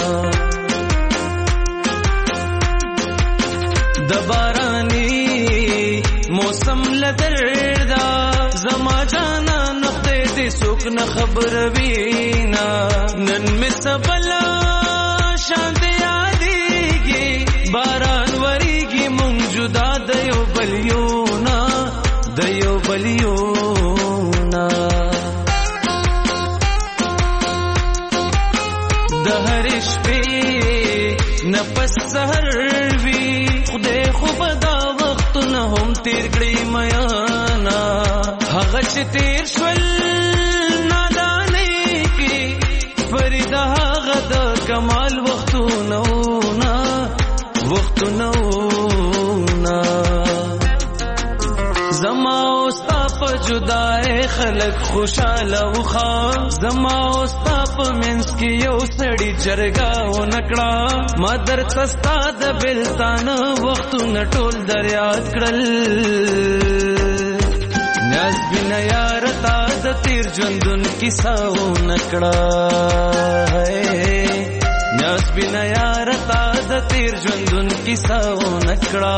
دبارانی موسم لدردا زما جانا سوک نہ خبر وینا نن میں سبلا شانت یادی گی باران وری گی منجدا دیو بلیونا دیو بلیونا دہرش پہ نفس سہر وی خدے خوب دا وقت نہ ہم تیر گڑی میانا حغش تیر شول کمال وختو نونا وختو نونا زما اوستا پا جدائے خلق خوشحال و خواہ زما اوستا پا منس کی یو سڑی جرگاو نکڑا ما در تستا دا بلتان وختو نٹول دریاد کرل نیاز بنا یارتا دا تیر جندن کساو نکڑا ہے نیاز بنا یارتا دا تیر جندن کساو نکڑا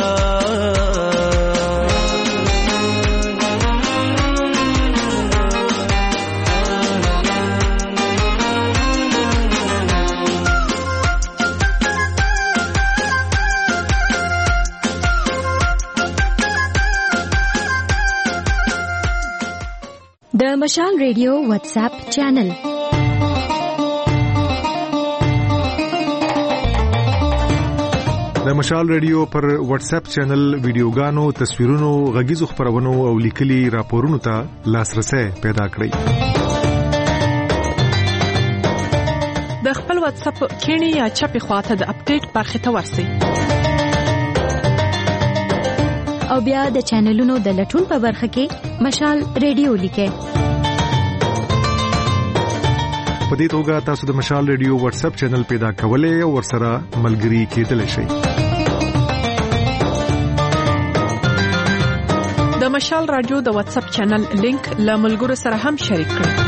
د مشال ریډیو واتس اپ چینل د مشال ریډیو پر واتس اپ چینل ویډیوګانو تصویرونو غږیزو خبرونو او لیکلي راپورونو ته لاسرسي پیدا کړئ د خپل واتس اپ کینی یا چپی خواته د اپډیټ برخه ته ورسئ او بیا د چینلونو د لټون په برخه کې مشال ریډیو لیکئ په دې توګه تاسو د مشال ریډیو واتس اپ چینل پیدا کولای او ورسره ملګري کېدلی شئ د مشال رادیو د واتس اپ چینل لینک له ملګرو سره هم شریک کړئ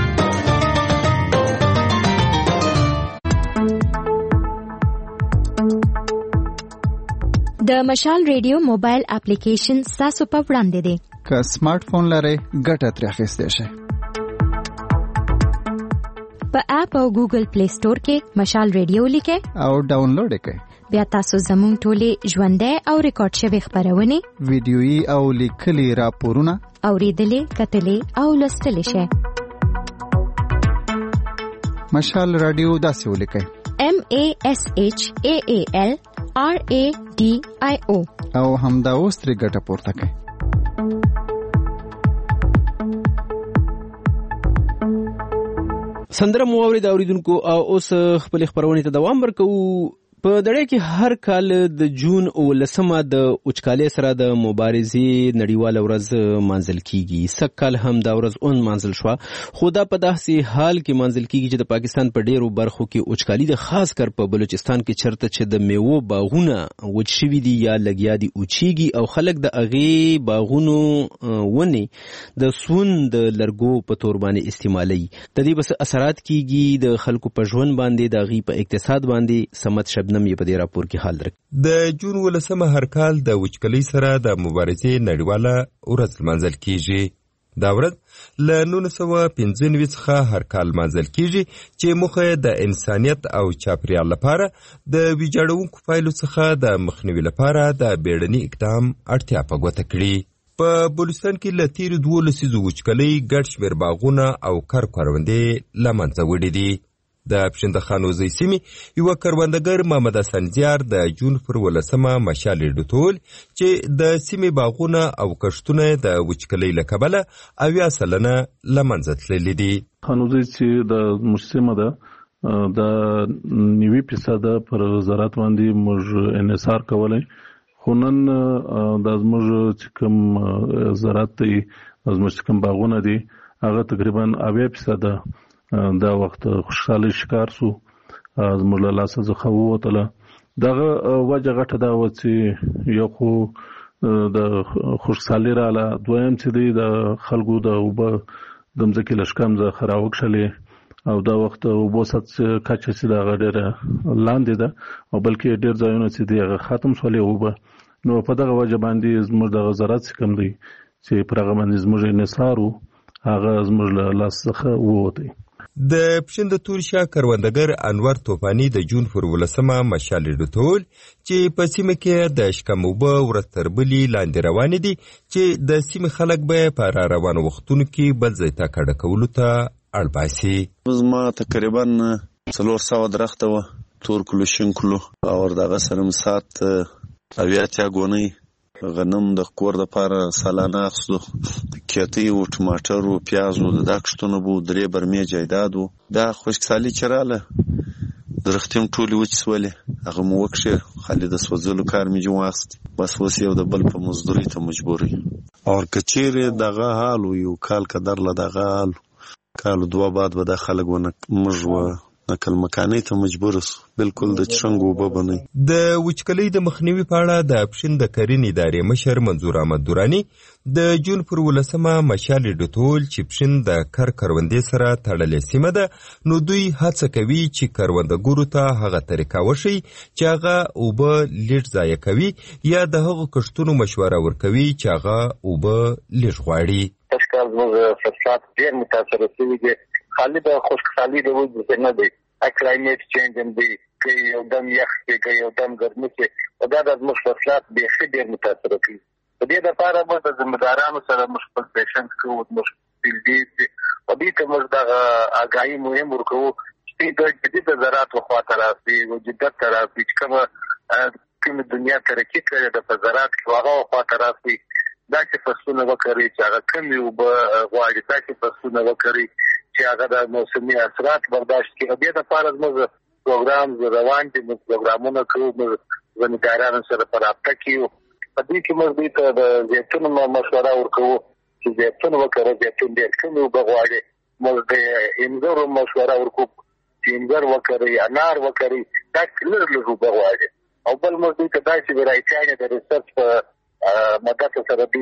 د مشال ریډیو موبایل اپلیکیشن تاسو په وړاندې دی که سمارټ فون لرئ ګټه ترې اخیستی شئ په اپ او ګوګل پلی سٹور کې مشال ریډیو لیکئ او ډاونلوډ کړئ بیا تاسو زموږ ټولې ژوندۍ او ریکارډ شوی خبرونه ویډیويي او لیکلي راپورونه اوریدلې کتلې او لوستلې شئ مشال رادیو داسې ولیکئ M A S H A A L R A D I O او همدا اوس ترې ګټه پورته کړئ سندره مو اورید اوریدونکو او اوس خپل خبرونه ته دوام ورکو په دړې کې هر کال د جون او لسمه د اوچکالې سره د مبارزې نړیواله ورځ مانځل کیږي سکل هم دا ورځ اون مانځل شو خو دا په داسې حال کې مانځل کیږي چې د پاکستان په ډیرو برخو کې اوچکالي د خاص کر په بلوچستان کې چرته چې د میوو باغونه وچ شوي دي یا لګیا دي اوچیږي او خلک د اغه باغونو ونی د سون د لرګو په تور باندې استعمالي د دې بس اثرات کیږي د خلکو په ژوند باندې د غي په اقتصاد باندې سمت شبنم یې په دې راپور کې حال درک د جون ولسمه هر کال د وچکلۍ سره د مبارزې نړیواله ورځ منځل کیږي دا ورځ له نولس سوه پنځه نوي څخه هر کال منځل کیږي چې موخه د انسانیت او چاپیریال لپاره د ویجاړونکو پایلو څخه د مخنیوي لپاره د بیړني اقدام اړتیا په ګوته کړي په بلوچستان کې له تیرو دوو لسیزو وچکلۍ ګډ شمېر باغونه او کر کروندې له منځه وړي دي د پښندخانوزۍ سیمې یو کروندګر محمد حسن زیار د جون پر ولسمه مشال ډوټول چې د سیمې باغونه او کښتونه د وچکلۍ له کبله اویا سلنه له منځه تللي دي خانوزۍ چې د مجسمه ده د نوي فیصد پر زراعت باندې موږ انحصار کولای خو نن د زموږ چې کوم زراعت دی زموږ کوم باغونه دي هغه تقریبا اویا فیصد دا وخت خوشحالي شکار سو زموږ له لاسه څخه ووتله. دغه وجه غټه دا و چې یو خو د خوشحالي رااله، دویم چې دی د خلکو د اوبه د مځکې له شکنځه راوکښلې او دا وخت اوبو سطح کچه چې دغه ډېره لاندې ده او بلکې ډېر ځایونه چې دی هغه ختم شولې اوبه. نو په دغه وجه باندې زموږ دغه زراعت چې کوم دی چې پر هغه باندې زموږ انحصار و هغه زموږ له لاس څخه ووتی. د پښین د تورشا کروندګر انور توفانی د جون پر ولسمه مشال ډټول چې په سیمه کې د شکموبه ورتربلی لاندې روان دي چې د سیمه خلک به پر روان وختونو کې بل ځای ته کډه کولو ته اړباسي. زما تقریبا څلور سوه درخته و تور کلو شین کلو او دغه سره مسات اویاتیا غونی غنم د کور د پاره سالانه اخستو کېتی او ټماټر او پیاز او د داکشتونو بو درې برمې جایداد دا خوشکسالي چراله درختیم ټولي وچ سولې هغه مو وکشه خالد سوزلو کار می جوړاست بس وس یو د بل په مزدوري ته مجبوري او کچيره دغه حال یو کال قدر له دغه حال کال دوه بعد به د خلګونه مجو نقل مکاني ته مجبور سو بالکل د چرنګو وببني. د وچکلۍ د مخنیوي په اړه د پښین د کرنې ادارې مشر منظور احمد دورانی د جون پر ولسمه مشال ډټول چې پښین د کر کروندې سره تړلې سیمه ده نو دوی هڅه کوي چې کروندګرو ته هغه طریقه وشي چې هغه اوبه لیټ ضایع کوي یا د هغو کښتونو مشوره ورکوي چې هغه اوبه لیټ غواړي. تشکال زموږ فصلات ډېر متاثره شوي دي. خالي د خوشحالي د وجود نه دی کلایمټ چینج هم دی که یو دم یخ دی که یو دم ګرمي دی او دا د زموږ فصلات بیخي ډېر متاثره کوي. په دې دپاره موږ د ذمهدارانو سره موږ خپل پیشنټ کوو موږ فیلډي او دې ته موږ دغه اګاهي مهم ورکوو چې د جدید زراعت خواته راسي او جدت ته راسي چې کومه کومه دنیا ترقي کړې ده په زراعت کې هغه خواته راسي دا چې فصلونه وکړي چې هغه کمې اوبه غواړي دا چې فصلونه وکړي چې هغه د موسمي اثرات برداشت کړي. دې دپاره زموږ پروګرام روان دي موږ پروګرامونه کوو موږ ذمهدارانو سره په رابطه کې یو. په دې کې موږ دوی ته د زیتون مشوره ورکوو چې زیتون وکړه زیتون ډېر کمې اوبه غواړي. موږ د انځرو مشوره ورکوو چې انځر وکړي انار وکړي دا لږ لږ اوبه غواړي. او بل موږ دوی ته داسې ورایټیانې د ریسرچ په مدد سره دوی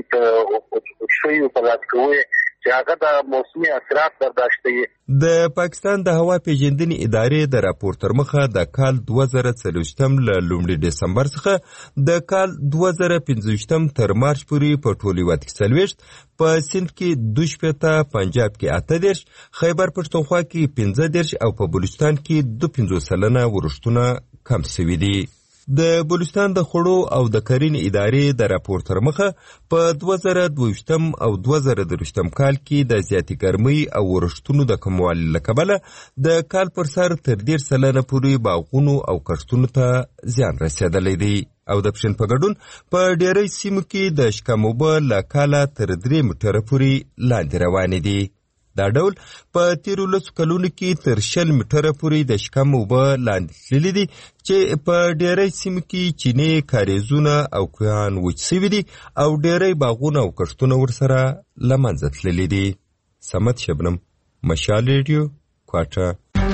ته شوي په لاس کوي چې هغه د موسمي اثرات برداشت کوي. د پاکستان د هوا پیژندنې ادارې د راپور تر مخه د کال دوه زره څلوېښتم له لومړي ډسمبر څخه د کال دوه زره پنځویشتم تر مارچ پورې په ټول هیواد کې څلوېښت په سند کې دوه شپېته پنجاب کې اته دېرش خیبر پښتونخوا کې پنځه دېرش او په بلوچستان کې دوه پنځوس سلنه ورښتونه کم سوي دي. د بلوچستان د خوړو او د کرنې ادارې د راپور تر مخه په دوه زره دوهویشتم او دوه زره درویشتم کال کې د زیاتې ګرمۍ او ورښتونو د کموالي له کبله د کال پر سر تر دېرش سلنه پورې باغونو او کښتونو ته زیان رسېدلی دی او د پښین په ګډون په ډېری سیمو کې د شکم اوبه له کاله تر درې میټره پورې لاندې روانې دي. دا ډول په تیرو لسو کلونو کې تر شل میټره پورې د شکم اوبه لاندې تللي دي چې په ډېری سیمو کې چینې کاریزونه او کوهان وچ سوي دي او ډېری باغونه او کښتونه ورسره له منځه تللي دي. صمد شبنم، مشال ریډیو، کوټه.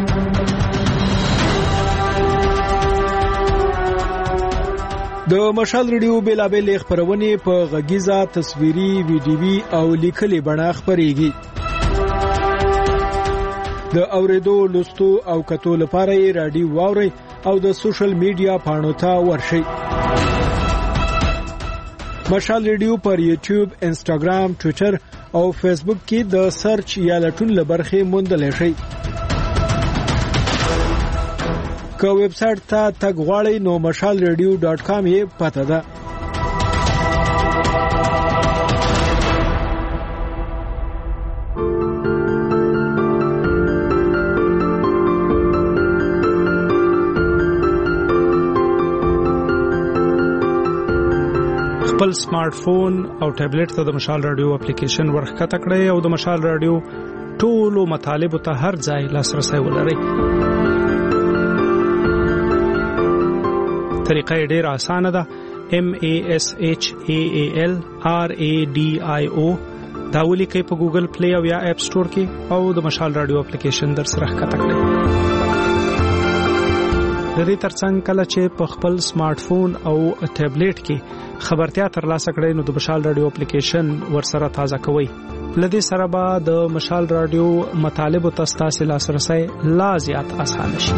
د مشال ریډیو بیلابیل خپرونې په غږیزه تصویري ویډیوي او لیکلي بڼه خپرېږي. د اوریدو لوستو او کتو لپاره یې رادیو واورئ او د سوشل میډیا پاڼو ته ورشئ. مشال ریډیو پر یوټیوب، انسټاګرام، ټویټر او فیسبوک کې د سرچ یا لټون لبرخې موندلی شئ. که ویب سایټ ته تګ غواړئ نو مشال ریډیو ډاټ کام یې پته ده. خپل سمارټ فون او ټابلیټ ته د مشال رادیو اپلیکیشن ورښکته کړئ او د مشال رادیو ټولو مطالبو ته هر ځای لاسرسی ولرئ. طریقه یې ډېره اسانه ده. M A S H A A L R A D I O دا ولیکئ په ګوګل پلی او یا اپ سٹور کې او د مشال رادیو اپلیکیشن در سره ښکته کړئ. د دې ترڅنګ کله چې په خپل سمارټ فون او ټابلیټ کې خبرتیا ترلاسه کړئ نو د مشال رادیو اپلیکیشن ورسره تازه کوئ. لدې سره به د مشال رادیو مطالب او تاسو لاسرسي لا زیات اسانه شي.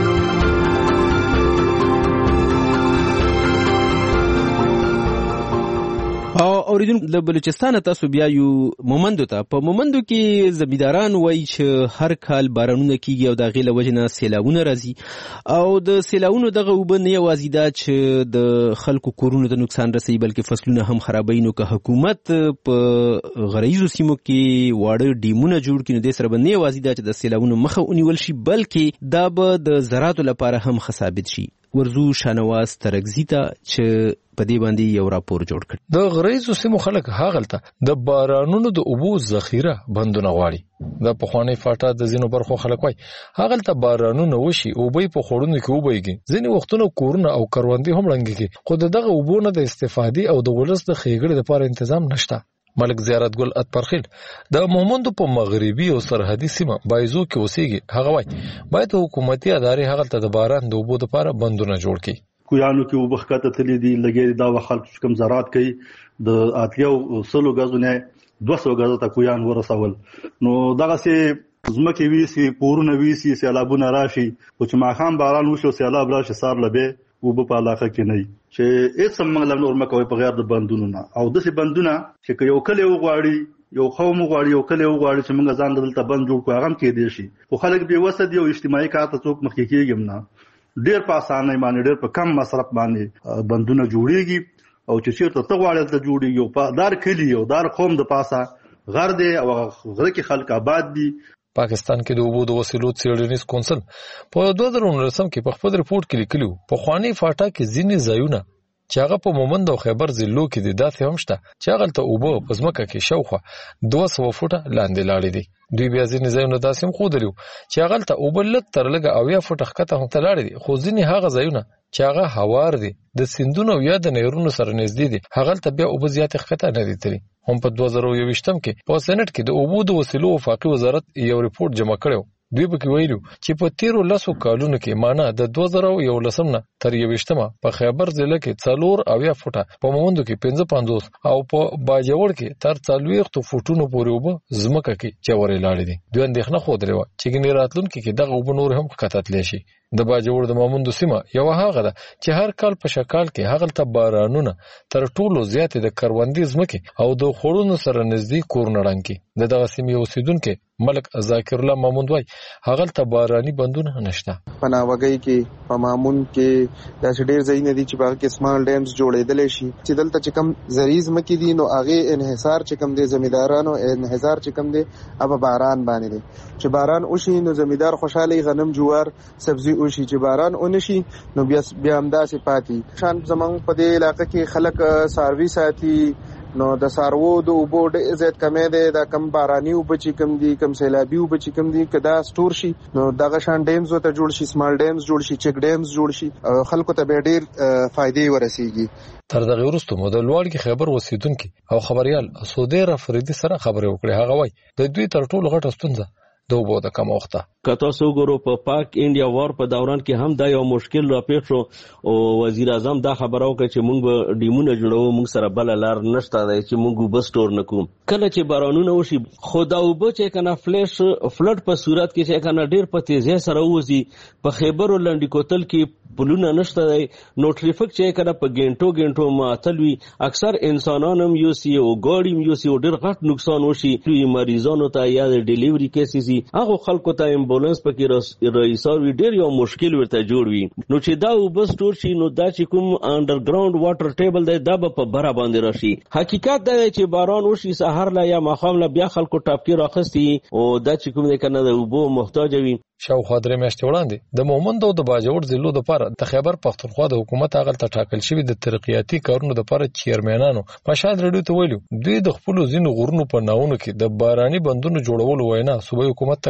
او اوریدونکو د بلوچستان تاسو بیا یو مومندو ته په مومندو کې زمیداران وایي چې هر کال بارانونه کیږي او د غیله وجنه سیلاونه راځي او د سیلاونو دغه وبن نه یوازې دا چې د خلکو کورونو ته نقصان رسوي بلکې فصلونه هم خرابوي. نو که حکومت په غریزو سیمو کې واړه ډیمونه جوړ کړي نو د سره باندې یوازې دا چې د سیلاونو مخه ونیول شي بلکې دا به د زراعت لپاره هم ثابت شي. ورزو شانواز ترګزی ته چې په دې باندې یو راپور جوړ کړ. د غریزو سیمو خلک هاغلته د بارانونو د اوبو ذخیره بندونه غواړي. د پخوانی فاټا د زینو برخو خلک وای هاغلته بارانونه وشي او به په خورونو کې وبېږي. ځینې وختونه کورونه او کروندې هم لنګيږي خو دغه اوبو نه د استفادې او د ولس د خېګړې لپاره تنظیم نشته. ملک زیارت ګل اتپرخیل د مومندو په مغربي او سرحدي سیمه بایزو کې اوسېږي. هغه وای باید حکومتي ادارې هغلته د باران د اوبو لپاره بندونه جوړ کړي. کویانو کې وبخته تللی دي لګي دا وخت کم زراعت کوي د اتیو سلو غزونه دوه سوه غزه ته کویان ورسول. نو دغه سي زمکه ویسي پورونه ویسي سیلابونه راشي او چې ماخام باران وشو سیلاب راشي سار لبه او په علاقه کې نه چې هیڅ منګل نور مکوې په غیر د بندونو نه او د سي بندونه چې یو کله وغواړي یو قوم وغواړي یو کله وغواړي چې موږ ځان دلته بند جوړ کوو هغه کې دي شي خو خلک به وسد یو اجتماعي کارته څوک مخکې کېږم نه ډیر په اسانه باندې ډیر په کم مصرف باندې بندونه جوړيږي او چې چیرته ته غواړې ته جوړي یو په دار کلی یو دار قوم د پاسه غر دی او غره کې خلک آباد دي. پاکستان کې د اوبو د وسیلو څېړنیز کونسل په دوه زره نولسم کې په خپل رپورت کې لیکلو په خواني فاټا کې ځینې ځایونه چې هغه په مومند او خیبر ضلعو کې د داسې هم شته چې هغه ته اوبو په ځمکه کې شاوخوا دوه سوه فوټه لاندې لاړې دي. دوی بیا ځینې ځایونه داسې هم ښودلي چې هغه ته اوبه لږ تر لږه اویا فوټه ښکته هم ته لاړې دي خو ځینې هغه ځایونه چې هغه هوار دي د سیندونو او یا د نهرونو سره نږدې دي هغه ته بیا اوبه زیاتې ښکته نه دي تللي. هم په دوه زره یوویشتم کې په سېنټ کې د اوبو د وسیلو وفاقي وزارت یو رپورټ جمع کړی. دوی به کې ویلو چې په تیرو لسو کالونو کې معنا د دوه زره یولسم نه تر یوویشتمه په خیبر ضلع کې څلور اویا فوټه په مومندو کې پنځه پنځوس او په باجوړ کې تر څلوېښتو فوټونو پورې اوبه ځمکه کې چورې لاړې دي. دوی اندېښنه ښودلې وه چې ګنې راتلونکي کې دغه اوبه نور هم ښکته تللی شي. د باجوړ د مومندو سیمه یو هغه ده چې هر کال په شکال کې هغلته بارانونه تر ټولو زیاتې د کروندې ځمکې او د خوړونو سره نږدې کورونه ړنګ کړي. د دغه سیمې اوسېدونکي ملک ذاکر الله مامون وای هغلته باراني بندونه نشته. په ناوګۍ کې په مامون کې داسې ډېر ځایونه دي چې په هغه کې سمال ډیمز جوړېدلی شي چې دلته چې کم زرعي ځمکې دي نو هغې انحصار چې کم دی زمیندارانو انحصار چې کم دی هغه باران باندې دی. چې باران وشي نو زمیندار خوشحاله غنم جوار سبزي وشي چې باران ونشي نو بیا بیا همداسې پاتې شان زمونږ په دې علاقه کې خلک څاروي ساتي نو د څاروو د اوبو ډېر زیات کمی دی دا کم باراني اوبه چې کم دي کم سیلابي اوبه چې کم دي که دا سټور شي نو دغه شان ډیمز ورته جوړ شي سمال ډیمز جوړ شي چک ډیمز جوړ شي خلکو ته به ډېر فایدې ورسیږي. تر دغه وروسته مو د لوړګي خیبر اوسېدونکي او خبريال سودیر افریدي سره خبرې وکړې. هغه وایي د دوی تر ټولو غټه ستونزه د اوبو د کمښت. که تاسو وګورو په پاک انډیا وار په دوران کې هم دا یو مشکل راپېښ شو او وزیر اعظم دا خبره وکړه چې موږ به ډیمونه جوړو موږ سره بله لار نشته دی چې موږ اوبه سټور نه کوو. کله چې بارانونه وشي خو دا اوبه چې کنه فلش فلډ په صورت کې چې کنه ډېر په تیزۍ سره وځي په خیبر او لنډي کوتل کې پلونه نشته دی نو ټریفک چې کنه په ګنټو ګنټو معطل وي اکثر انسانان هم یوسي او ګاډي هم یوسي او ډېر غټ نقصان وشي مریضانو ته یا د ډیلیوري کیسز هغه خلکو ته امبولانس پکې رئیسار وي ډېر یو مشکل ورته جوړ وي. نو چې دا اوبه سټور شي نو دا چې کوم انډرګراوند واټر ټیبل دی دا به په بره باندې راشي. حقیقت دا دی چې باران وشي سهار لا یا ماښام لا بیا خلکو ټاپکې راخستي او دا چې کوم دی کنه د اوبو محتاج وي. شاوخوا درې میاشتې وړاندې د مومند او د باجوړ ضلعو دپاره د خیبر پښتونخوا د حکومت هغلته ټاکل شوي د ترقیاتي کارونو دپاره چیرمنانو مشال راډیو ته ویلو دوی د خپلو ځینو غرونو په ناونو کې د باراني بندونو جوړولو وینا صوبایي حکومت ته کړې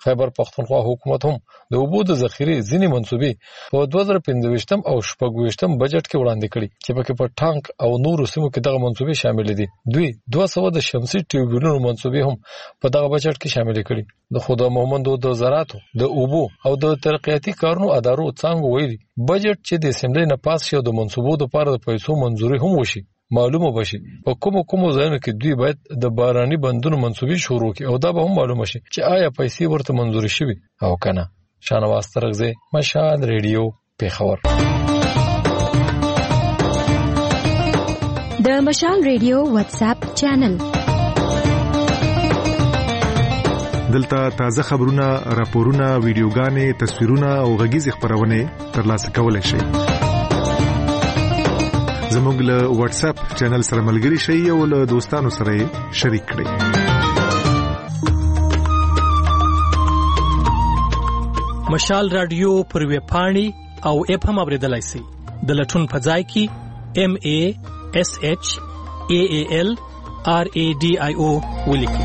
خیبر پختونخوا حکومت هم د اوبو د ذخیرې ځینې منصوبې په دوه زره پنځه او شپږ بجټ کې وړاندې کړي چې پکې په ټانک او نورو سیمو کې دغه منصوبې شامل دي. دوی دوه سوه د شمسي ټیوبونو منصوبې هم په دغه بجټ کې شامل کړي. د خدا محمدو د زراعت د اوبو او د ترقیاتي کارونو ادارو څنګه ویلي بجټ چې د اسمبلی نه پاس شي او د منصوبو لپاره د پیسو منځوري هم وشي معلومه بشي په کوم کوم ځایونو کې دوی باید د باراني بندونو منصوبې شروع کړي او دا به هم معلومه شي چې آیا پیسې ورته منځوري شوي او کنه. شانواز ترغزه مشال ریډیو پیښور. د مشال ریډیو واتس اپ چینل دلته تازه خبرونه، راپورونه، ویډیوګانې، تصویرونه او غږیزې خبرونه ترلاسه کولای شئ. زموږ له واتس اپ چینل سره ملګري شئ او له دوستانو سره شریک کړئ. مشال رادیو پر ویب پاڼې او اپ هم اوریدلای شئ. د لټون په ځای کې ام ا اس اچ ا ا ال ار ا ډي آی او ولیکئ.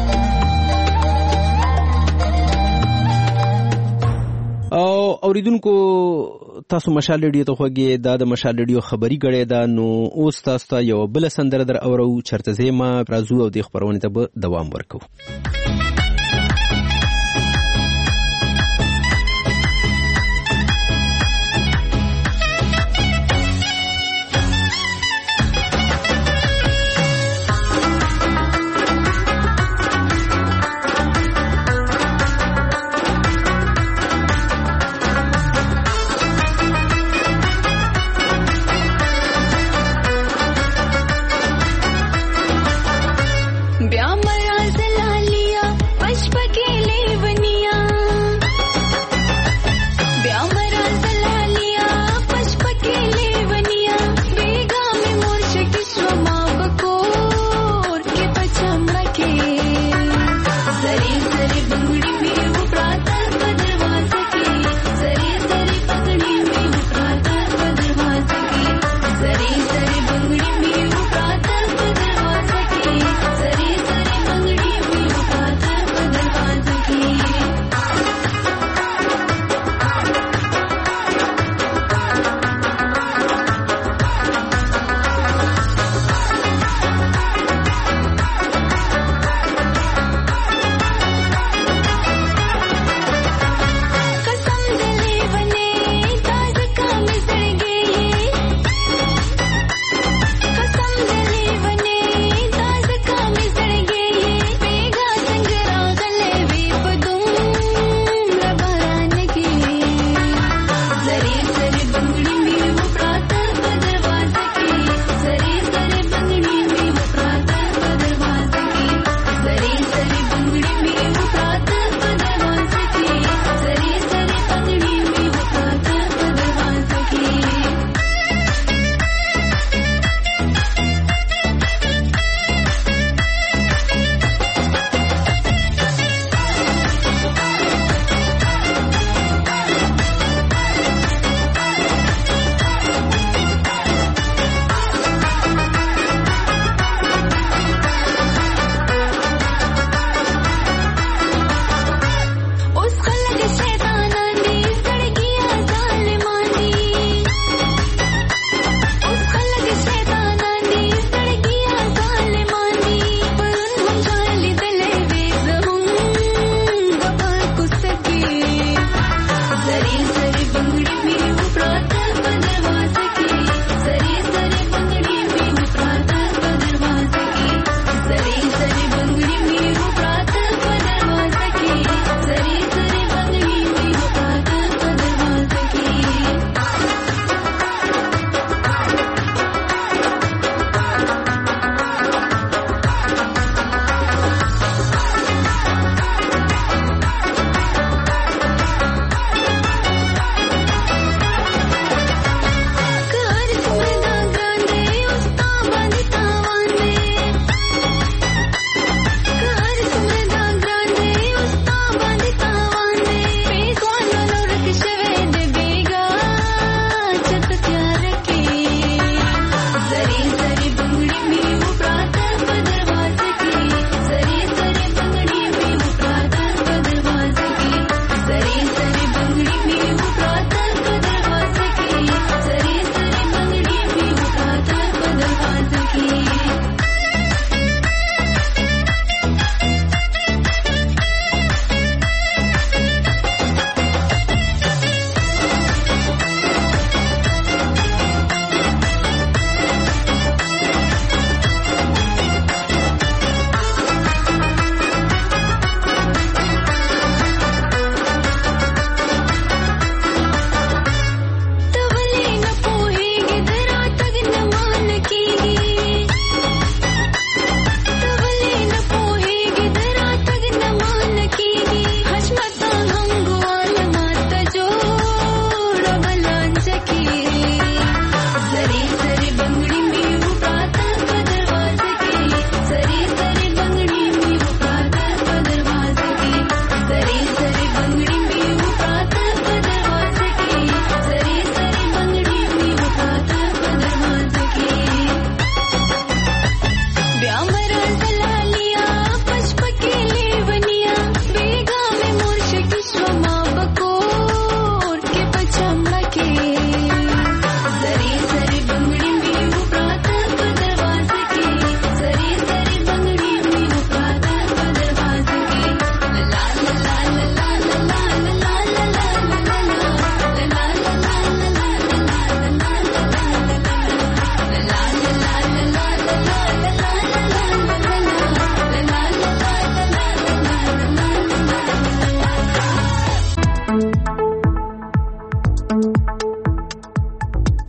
او اوریدونکو تاسو مشال ریډیو ته خوږی دا د مشال ریډیو خبري غړې دا نو اوس تاسو ته یو بل سندره در اورو چرته زما رازو او د خبرونه ته به دوام ورکو. ब्या मरा जला लिया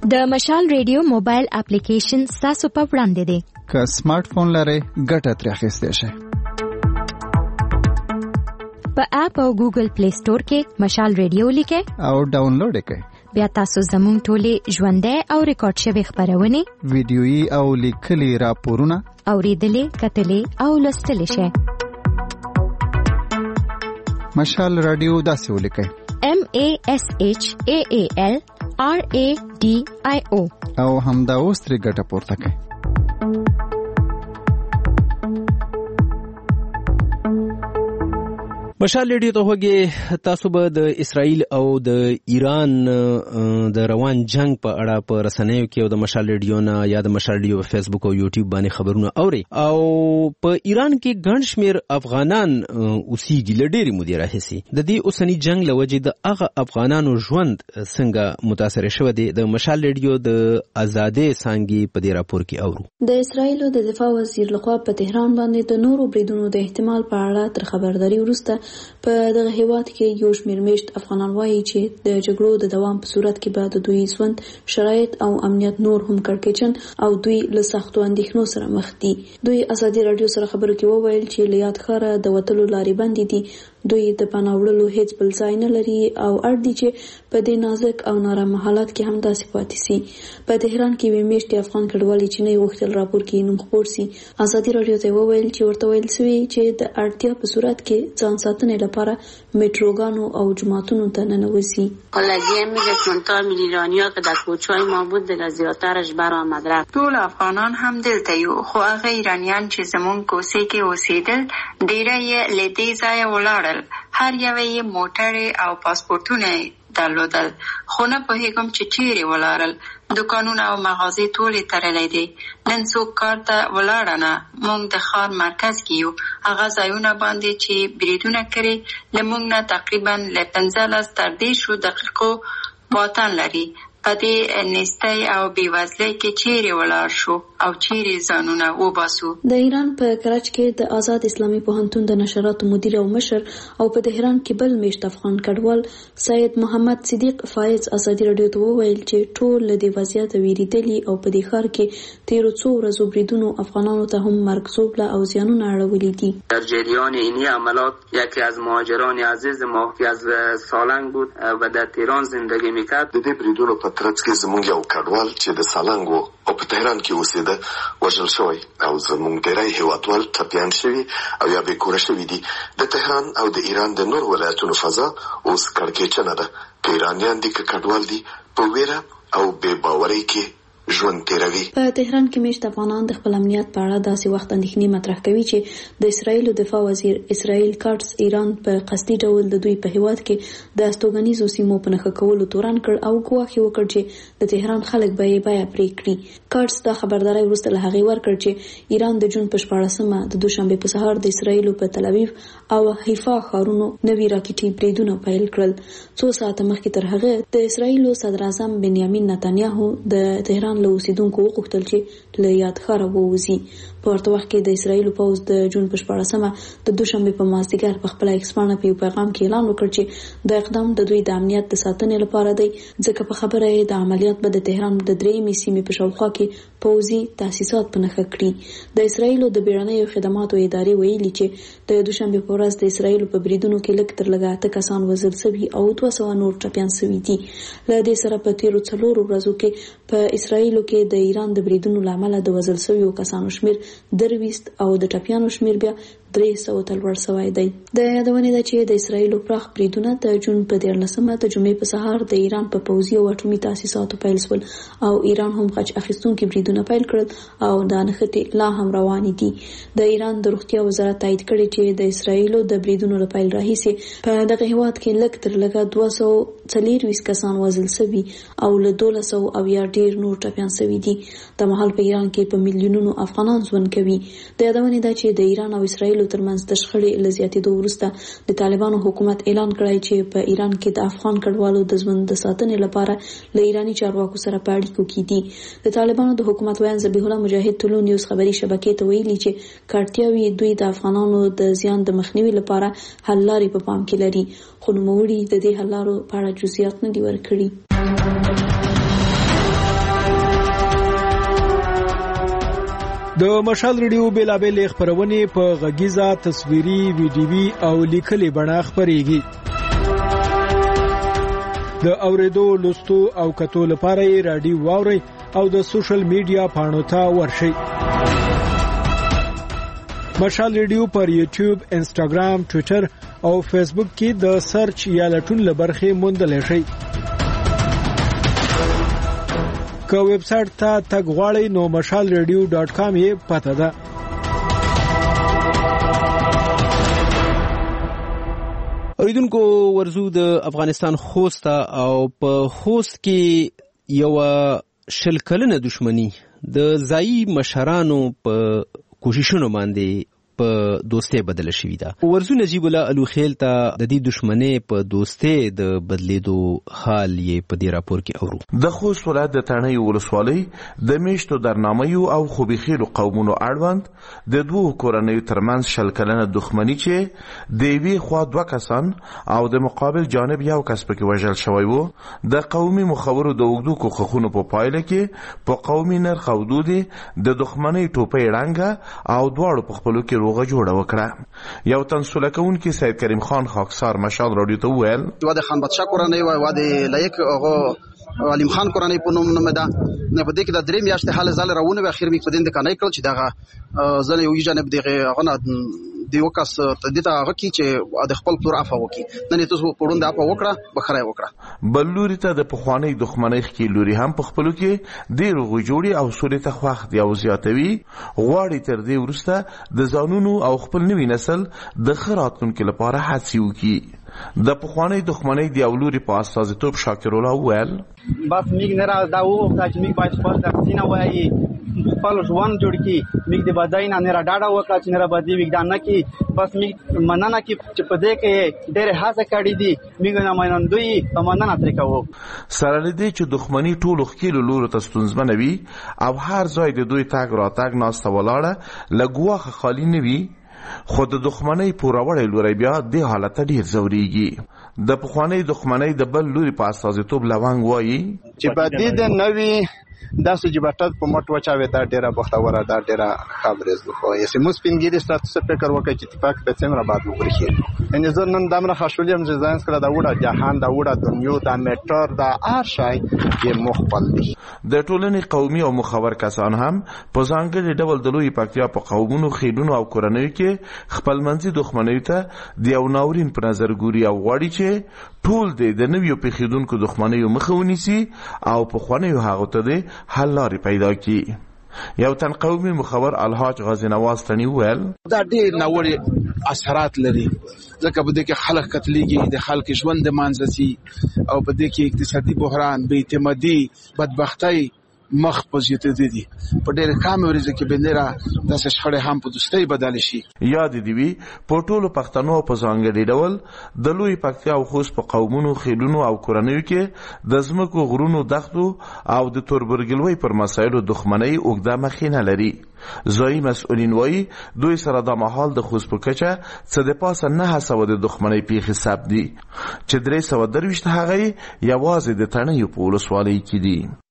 د مشال ریډیو موبایل اپلیکیشن تاسو په وړاندې دی. که سمارټ فون لرئ ګټه ترې اخیستی شئ. په اپ او ګوګل پلی سٹور کې مشال ریډیو لیکئ او ډاونلوډ یې کړئ. بیا تاسو زموږ ټولې ژوندۍ او ریکارډ شوې خبرونه، ویډیويي او لیکلي راپورونه اوریدلې، کتلې او لوستلې شئ. مشال رادیو داسې ولیکئ: M A S H A A L R A D I O او همدا اوس ترې ګټه پورته کړئ. مشال ریډیو ته وګورئ. تاسو به د اسرائیل او د ایران د روان جنگ په اړه په رسنیو کې او د مشال ریډیو نه یا د مشال ریډیو په فیسبوک او یوټیوب باندې خبرونه اوري. او په ایران کې ګڼ شمېر افغانان اوسېږي له ډېرې مودې راهیسې. د دې اوسني جنگ له وجې د هغه افغانانو ژوند څنګه متاثر شوی دی د مشال ریډیو د ازادۍ څانګې په دې راپور کې اورو. د اسرائیل د دفاع وزیر لخوا په تهران باندې د نورو بریدونو د احتمال په اړه تر خبرداري وروسته په دغه هیواد کې یو شمېر میشت افغانان وایي چې د جګړو د دوام په صورت کې به د دوی ژوند شرایط او امنیت نور هم کړکېچن او دوی له سختو اندېښنو سره مخ دي. دوی ازادي رادیو سره خبرو کې وویل چې له یاد ښاره د وتلو لارې بندې دي. دوی د پناه وړلو هیڅ بل ځای نه لري او اړ دي چې په دې نازک او نارامه حالت کې هم داسې پاتې سي. په تهران کې وی میشت افغان کډوالې چې نه غوښتل راپور کې نوم خپور سي. ازادي رادیو ته وویل چې ورته ویل سوي چې د اړتیا په صورت کې ځان ساتنې لپاره متروګانو او جماعتونو ته ننوځي. الگی میگه چونتا میلیونیا که در کوچه‌های ما بود دیگه زیادترش برآمد رفت. ټول افغانان هم دلته یو، خو هغه ایرانیان چې زمون کوڅې کې اوسېدل ډېر یې له دې ځایه ولاړل. هر یو یې موټر او پاسپورتونه درلودل، خو نه پوهېږم چې چیرې ولاړل. دکانونه او مغازې ټولې تړلې دي. نن څوک کار ته ولاړه نه. موږ د ښار مرکز کې یو. هغه ځایونه باندې چې بریدونه کړي له موږ نه تقریبا له پنځلس تر دېرشو دقیقو واټن لري. په دې نېستۍ او بېوزلۍ کې چیرې ولاړ شو او چیرې ځانونه وباسو. د ایران په کراچ کې د آزاد اسلامي پوهنتون د نشراتو مدیر او مشر او په تهران کې بل میشت افغان کډوال سید محمد صدیق فایز ازادي رادیو ته وویل چې ټول له دې وضعیت ویریدلي او په دې ښار کې تیرو څو ورځو بریدونو افغانانو ته هم مرګ ژوبله او زیانونه اړولي دي. در جریان اینی عملات یکی از مهاجران عزیز ما که از سالنگ بود و در تهران زندگی میکرد. د دې بریدونو په ترڅ کې زموږ یو کډوال چې د سالنګ و او په تهران کې اوسېده وژل شوی او زموږ ډېری هیوادوال ټپیان شوي او یا بې کوره شوي دي. د تهران او د ایران د نور ولایتونو فضا اوس کړکېچنه ده. که ایرانیان دي که کډوال دي په ویره او بې باورۍ کې ژوند تیروي. په تهران کې میشت افغانان د خپل امنیت په اړه داسې وخت اندېښنې مطرح کوي چې د اسرائیل دفاع وزیر اسرائیل کارټس ایران په قصدي ډول د دوی په هیواد کې د استوګنیزو سیمو په نښه کولو تورن کړ او ګواښ وکړ چې د تهران خلک به یې بیه پرې کړي. کارټس دا خبرداری وروسته له هغې ورکړ چې ایران د جون په شپاړسمه د دوشنبې په سهار د اسرائیل په تل ابیب او حیفا ښارونو نوي راکټي بریدونه پیل کړل. څو ساعته مخکې تر هغه د اسرائیل صدر اعظم بنیامین نتنیاهو د تهران له اوسیدونکو وغوښتل چې له یاد ښاره ووځي. په ورته وخت کې د اسرائیل پوځ د جون په شپاړسمه د دوشنبې په مازدیګر په خپله ایکس پاڼه په یو پیغام کې اعلان وکړ چې دا اقدام د دوی د امنیت د ساتنې لپاره دی، ځکه په خبره یې د عملیات به د تهران د درېیمې سیمې په شاوخوا کې پوځي تاسیسات په نښه کړي. د اسرائیل د بیړنیو خدماتو ادارې ویلي چې د دوشنبې په ورځ د اسرائیل په بریدونو کې لږ تر لږه اته کسان وژل شوي او دوه سوه نور ټپیان شوي دي. له دې سره په تیرو څلورو ورځو کې په اسرائیل کې د ایران د بریدونو له امله د وژل شویو کسانو شمیر درویست او د ټپیانو شمیر بیا درې سوه ته لوړ شوی دی. د یادونې ده چې د اسرائیل پراخ بریدونه د جون په دیارلسمه د جمعې په سهار د ایران په پوځي او اټومي تاسیساتو پیل شول او ایران هم غچ اخیستونکي بریدونه پیل کړل او دا نښتې لا هم روانې دي. د ایران د روغتیا وزارت تایید کړی چې د اسرائیل د بریدونو له پیل راهیسې په دغه هیواد کې لږ تر لږه دوه سوه څلېرویشت کسان وژل شوي او له دولس سوه اویا ډېر نور ټپیان شوي دي. د مهال په ایران کې په میلیونونو افغانان ژوند کوي. د یادونې ده چې د ایران او اسرائیل ترمنځ د شخړې له زیاتېدو وروسته د طالبانو حکومت اعلان کړی چې په ایران کې د افغان کډوالو د ژوند د ساتنې لپاره له ایراني چارواکو سره په اړیکو کې دي. د طالبانو د حکومت ویاند ذبیح الله مجاهد ټولو نیوز خبري شبکې ته ویلي چې کارتیاوي دوی د افغانانو د زیان د مخنیوي لپاره حل لارې په پام کې لري، خو نوموړي د دې حل لارو په اړه جزئیات نه دي ورکړي. د مشال ریډیو بیلابل خبرونه په غږیزه تصویري ویډیوي او لیکلي بڼه خبريږي. د اوریدو لوستو او کتو لپاره رادیو واوري او د سوشل میډیا پاڼو ته ورشئ. مشال ریډیو پر یوټیوب، انسټاګرام، ټوئیټر او فیسبوک کې د سرچ یا لټون لبرخه موندل شي. که ویب سټ ته تګ غواړئ نو مشال ریډیو ډاټ کام یې پته ده. اوریدونکو ورزو د افغانستان خوست او په خوست کې یو شل کلنه دښمنی د ځایي مشرانو په کوششونو باندې په دوستۍ بدل شوې ده. ورزو نجیب الله الوخیل ته د دې دښمنۍ په دوستۍ د بدلیدو حال یې په دې راپور کې اورو. د خوست ولایت د تڼۍ ولسوالۍ د میشتو درنامیو او خوبیخیلو قومونو اړوند د دوو کورنیو ترمنځ شل کلنه دښمني چې د یوې خوا دوه کسان او د مقابل جانب یو کس پکې وژل شوی وو، د قومي مخورو د اوږدو کوښښونو په پایله کې په قومي نرخ او دودې د دښمنۍ ټوپۍ ړنګه او دواړو په خپلو کې روغه جوړه وکړه. یو تنسوله کوونکی سید کریم خان خاکسار مشال راډیو ته وویل و د خان بادشاه کورنۍ و د لایق هغه علیم خان کورنۍ په نوم نوم ده. نه په دې کې د درې میاشتې حال زال راونه به اخر می په دې د کانای کړ چې دغه ځنه یو جانب دغه هغه دی وکاس ته دته هغه کی چې د خپل پلور عفو وکي نه تاسو پړوند عفو وکړه بخره وکړه. بلوري ته د پخوانی دښمنۍ کې لوري هم په خپلو کې ډیر غوجوړي او سولې ته خوښ دی او زیاتوي غواړي تر دې ورسته د ځانونو او خپل نوي نسل د خراتونکو لپاره هڅې وکړي. د پخوانی دښمنۍ دی اولوري په استازیتوب شاکر الله ویل بس میګ نه را دا وو چې میګ باید خپل د سینه وایي خپل ژوند جوړ کی میګ د بدای نه نه را ډاډه وکړه چې نه را بدی وګدان نه کی بس میګ مننه کی چې په دې کې ډېر هڅه کړې دي میګ نه منندوی په مننه تر کوو. سره لدی چې دښمنۍ ټول خکیلو لور ته ستونزمنه وي او هر ځای د دوی تاګ را تاګ ناسته ولاړه لګوخه خالی نه وي، خو د دښمنۍ پوروړی لوري بیا د حالت ډیر زوريږي. د پخوانی دښمنۍ د بل لوري په اساسیتوب لوانګ وایي چې بدی د نوی داسې جبټات په مټ وچاوي دا ډیره بختوره دا ډیره خبرې زه خو یې سمو سپینګری ستاسو فکر وکړي چې اتفاق په څنګه بعد وګورئ. ان زه نن دمره خښولم چې ځان سره دا وړه جهان دا وړه دنیا دا میټر دا هر شی کې مخبل دي. د ټولنې قومي او مخور کسان هم په ځانګړي ډول د لوی پکتیا په قومونو خېډونو او کورنیو کې خپل منځي دښمنۍ ته د یو ناورین په نظر ګوري او غواړي چې ټول د نویو پیښیدونکو دښمنیو مخه ونیسي او په خوانیو هغه ته د حل لارې پیدا کړي. یو تن قومي مخور الحاج غازی نواز تنی ویل دا ډېر ناوړه اثرات لري ځکه په دې کې خلک قتلېږي، د خلک ژوند د مانځي او په دې کې اقتصادي بحران، بې اعتمادي، بدبختۍ مخ پزیته دي. په ډېر کم ورځې کې بندره د شخړې هم په دوستۍ بدل شي. یاد دی وی په ټولو پښتنو په ځانګړي ډول د لوی پکتیا او خوست په قومونو خېلونو او کورنیو کې د ځمکو غرونو دښتو او د توربرګلوي پر مسایلو دښمنۍ اوږده مخینه لري. ځایي مسؤلین وایي دوی سره د مهال د خوست په کچه څه د پاسه نه سوه د دښمنۍ پیښې ثبت دي چې درې سوه درویشت هغه یوازې د تڼیو په ولسوالۍ کې دي.